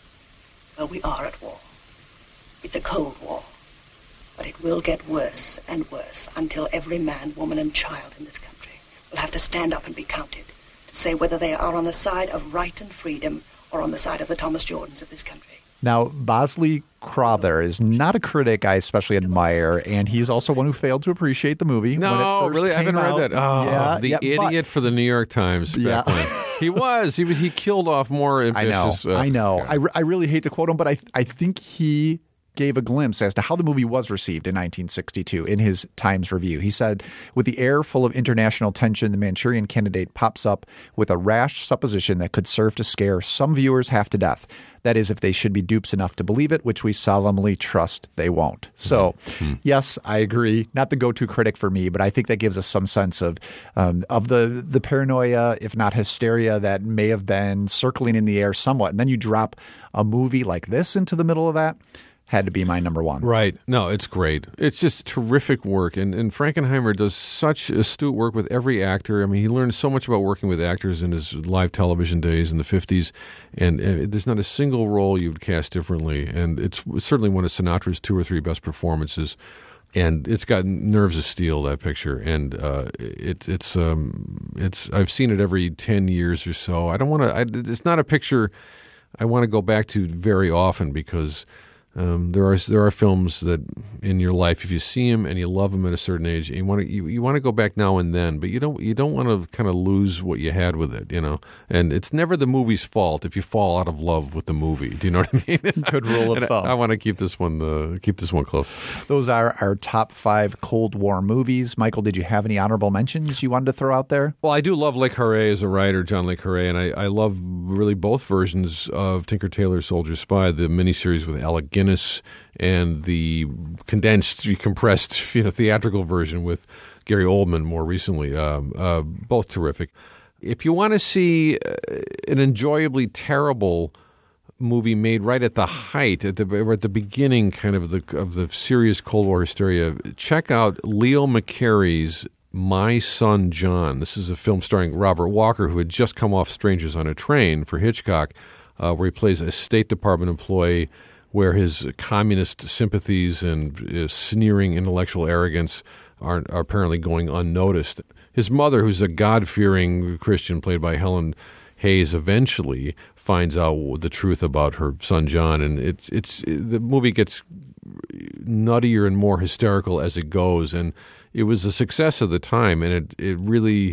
Well, we are at war. It's a cold war, but it will get worse and worse until every man, woman, and child in this country will have to stand up and be counted to say whether they are on the side of right and freedom or on the side of the Thomas Jordans of this country. Now, Bosley Crowther is not a critic I especially admire, and he's also one who failed to appreciate the movie. No, when it first really, I haven't came read out. that. Oh, yeah, the yeah, idiot but, for the New York Times. Back yeah. when. He was. He was. He killed off more ambitious. I know. Uh, I know. okay. I, re- I really hate to quote him, but I I think he gave a glimpse as to how the movie was received in nineteen sixty-two in his Times review. He said, with the air full of international tension, the Manchurian Candidate pops up with a rash supposition that could serve to scare some viewers half to death. That is, if they should be dupes enough to believe it, which we solemnly trust they won't. So, mm-hmm. yes, I agree. Not the go-to critic for me, but I think that gives us some sense of um, of the the paranoia, if not hysteria, that may have been circling in the air somewhat. And then you drop a movie like this into the middle of that. Had to be my number one. Right. No, it's great. It's just terrific work. And, and Frankenheimer does such astute work with every actor. I mean, he learned so much about working with actors in his live television days in the fifties. And, and there's not a single role you'd cast differently. And it's certainly one of Sinatra's two or three best performances. And it's got nerves of steel, that picture. And uh, it, it's um, it's I've seen it every ten years or so. I don't want to. It's not a picture I want to go back to very often because Um, there are there are films that in your life, if you see them and you love them at a certain age, and you want to you, you want to go back now and then, but you don't you don't want to kind of lose what you had with it, you know. And it's never the movie's fault if you fall out of love with the movie. Do you know what I mean? Good rule of thumb. I, I want to keep this one uh, keep this one close. Those are our top five Cold War movies. Michael, did you have any honorable mentions you wanted to throw out there? Well, I do love Le Carré as a writer, John Le Carré, and I, I love really both versions of Tinker Tailor Soldier Spy, the miniseries with Alec Guinness and the condensed, compressed, you know, theatrical version with Gary Oldman more recently. Um, uh, both terrific. If you want to see uh, an enjoyably terrible movie made right at the height, at the or at the beginning, kind of the of the serious Cold War hysteria, check out Leo McCarey's My Son John. This is a film starring Robert Walker, who had just come off Strangers on a Train for Hitchcock, uh, where he plays a State Department employee where his communist sympathies and uh, sneering intellectual arrogance are, are apparently going unnoticed. His mother, who's a God-fearing Christian, played by Helen Hayes, eventually finds out the truth about her son John, and it's it's the movie gets nuttier and more hysterical as it goes, and it was a success of the time, and it it really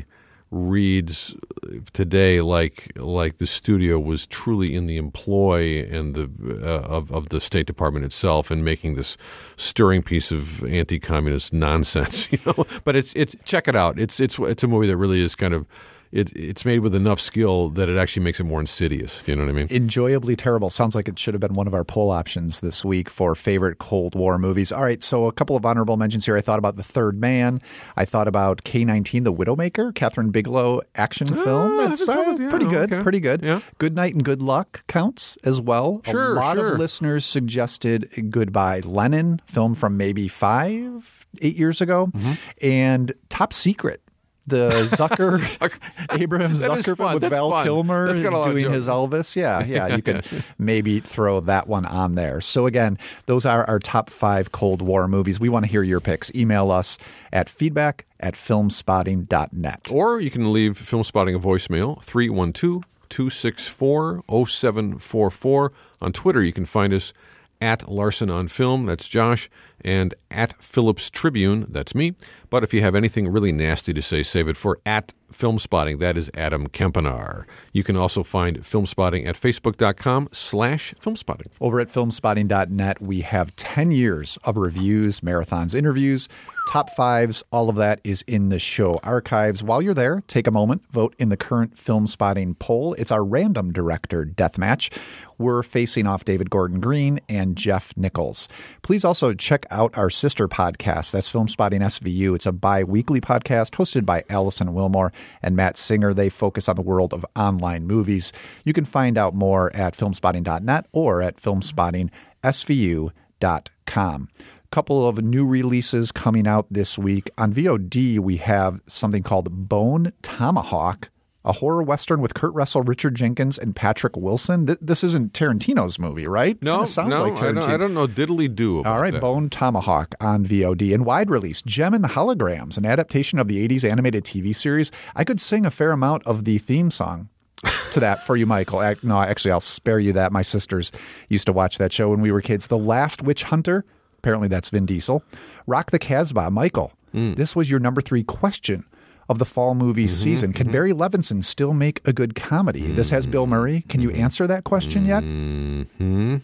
reads today like like the studio was truly in the employ and the uh, of of the State Department itself, and making this stirring piece of anti-communist nonsense. You know, but it's it's check it out. It's it's it's a movie that really is kind of. It, it's made with enough skill that it actually makes it more insidious. You know what I mean? Enjoyably terrible. Sounds like it should have been one of our poll options this week for favorite Cold War movies. All right, so a couple of honorable mentions here. I thought about The Third Man. I thought about K nineteen, The Widowmaker, Catherine Bigelow action Ah, film. That's uh, yeah, pretty good, okay. pretty good. Yeah. Good Night and Good Luck counts as well. Sure, a lot sure. of listeners suggested Goodbye Lenin, film from maybe five, eight years ago, Mm-hmm. and Top Secret. The Zucker, Abraham That is Zucker fun. with That's Val fun. Kilmer That's got a lot of doing jokes. his Elvis. Yeah, yeah, you could maybe throw that one on there. So again, those are our top five Cold War movies. We want to hear your picks. Email us at feedback at filmspotting dot net. Or you can leave Film Spotting a voicemail, three one two, two six four, zero seven four four. On Twitter, you can find us at Larson on Film, that's Josh, and at Phillips Tribune, that's me. But if you have anything really nasty to say, save it for at Film Spotting, that is Adam Kempenar. You can also find Film Spotting at facebook.com slash filmspotting. Over at filmspotting dot net, we have ten years of reviews, marathons, interviews, top fives. All of that is in the show archives. While you're there, take a moment, vote in the current Film Spotting poll. It's our random director deathmatch. We're facing off David Gordon Green and Jeff Nichols. Please also check out our sister podcast. That's Film Spotting S V U. It's a bi-weekly podcast hosted by Allison Wilmore and Matt Singer. They focus on the world of online movies. You can find out more at filmspotting dot net or at filmspotting s v u dot com. Couple of new releases coming out this week. On V O D, we have something called Bone Tomahawk, a horror western with Kurt Russell, Richard Jenkins, and Patrick Wilson. Th- this isn't Tarantino's movie, right? No, Kinda sounds no, like I, don't, Tarantino. I don't know diddly do about All right, that. Bone Tomahawk on V O D. And wide release, Gem and the Holograms, an adaptation of the eighties animated T V series. I could sing a fair amount of the theme song to that for you, Michael. Ac- No, actually, I'll spare you that. My sisters used to watch that show when we were kids. The Last Witch Hunter. Apparently that's Vin Diesel. Rock the Casbah. Michael, this was your number three question of the fall movie Mm-hmm, season. Can Barry Levinson still make a good comedy? Mm-hmm. This has Bill Murray. Can you answer that question yet? Mm-hmm.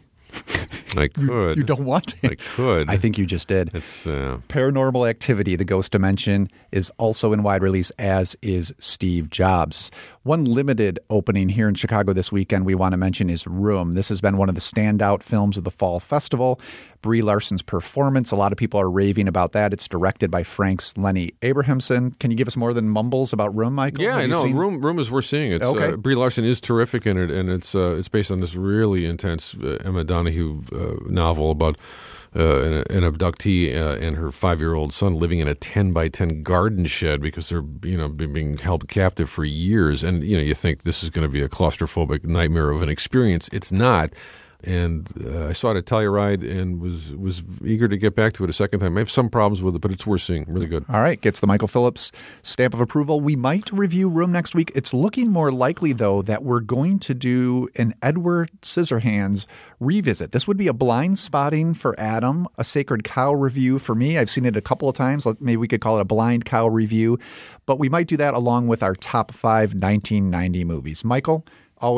I could. You don't want to? I could. I think you just did. It's uh, Paranormal Activity, The Ghost Dimension, is also in wide release, as is Steve Jobs. One limited opening here in Chicago this weekend we want to mention is Room. This has been one of the standout films of the Fall Festival. Brie Larson's performance, a lot of people are raving about that. It's directed by Frank's Lenny Abrahamson. Can you give us more than mumbles about Room, Michael? yeah, Have I you know. seen- Room, Room is worth seeing. It's, Okay. uh, Brie Larson is terrific in it, and it's uh, it's based on this really intense uh, Emma Donoghue uh, novel about uh, an, an abductee uh, and her five-year-old son living in a ten by ten garden shed because they're you know be- being held captive for years. And you know you think this is going to be a claustrophobic nightmare of an experience. It's not. And uh, I saw it at Telluride and was was eager to get back to it a second time. I have some problems with it, but it's worth seeing. Really good. All right, gets the Michael Phillips stamp of approval. We might review Room next week. It's looking more likely, though, that we're going to do an Edward Scissorhands revisit. This would be a blind spotting for Adam, a Sacred Cow review for me. I've seen it a couple of times. Maybe we could call it a blind cow review. But we might do that along with our top five nineteen ninety movies. Michael, always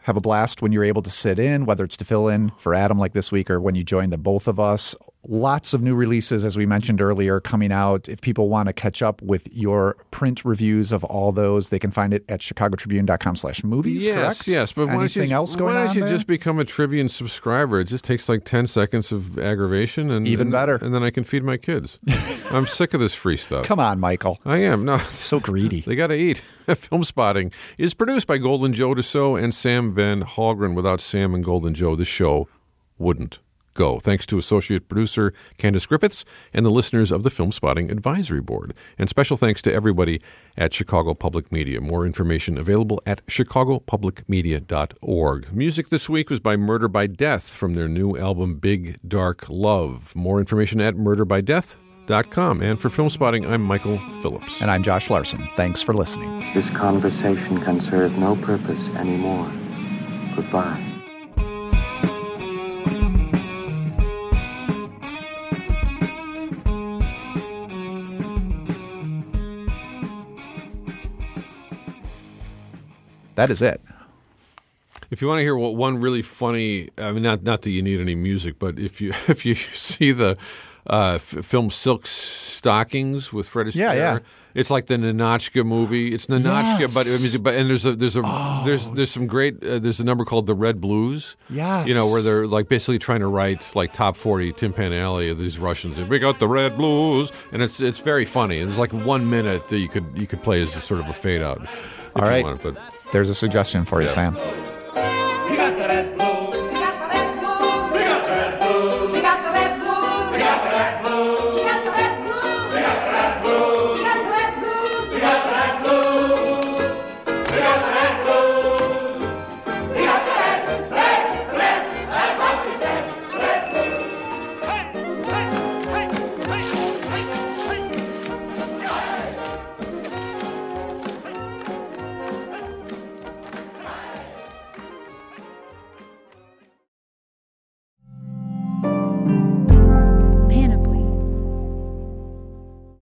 have a blast when you're able to sit in, whether it's to fill in for Adam like this week or when you join the both of us. Lots of new releases, as we mentioned earlier, coming out. If people want to catch up with your print reviews of all those, they can find it at chicagotribune.com slash movies, yes, correct? Yes, but anything you, else going why on don't you there? just become a Tribune subscriber? It just takes like ten seconds of aggravation. and Even and, better. And then I can feed my kids. I'm sick of this free stuff. Come on, Michael. I am. No, so greedy. They got to eat. Film Spotting is produced by Golden Joe Dassault and Sam Van Halgren. Without Sam and Golden Joe, this show wouldn't go. Thanks to associate producer Candace Griffiths and the listeners of the Film Spotting Advisory Board. And special thanks to everybody at Chicago Public Media. More information available at chicago public media dot org. Music this week was by Murder by Death from their new album Big Dark Love. More information at murder by death dot com. And for Film Spotting, I'm Michael Phillips. And I'm Josh Larson. Thanks for listening. This conversation can serve no purpose anymore. Goodbye. That is it. If you want to hear what one really funny, I mean, not not that you need any music, but if you if you see the uh, f- film Silk Stockings with Fred Astaire, Yeah, yeah. it's like the Ninotchka movie. It's Ninotchka, Yes. but, I mean, but and there's a there's a Oh. there's there's some great uh, there's a number called The Red Blues. Yes. You know, where they're like basically trying to write like top forty Tim Panelli of these Russians, and we got the Red Blues, and it's it's very funny. And there's like one minute that you could you could play as a sort of a fade out. If All you right. want it, but There's a suggestion for you, Yeah. Sam. We got the red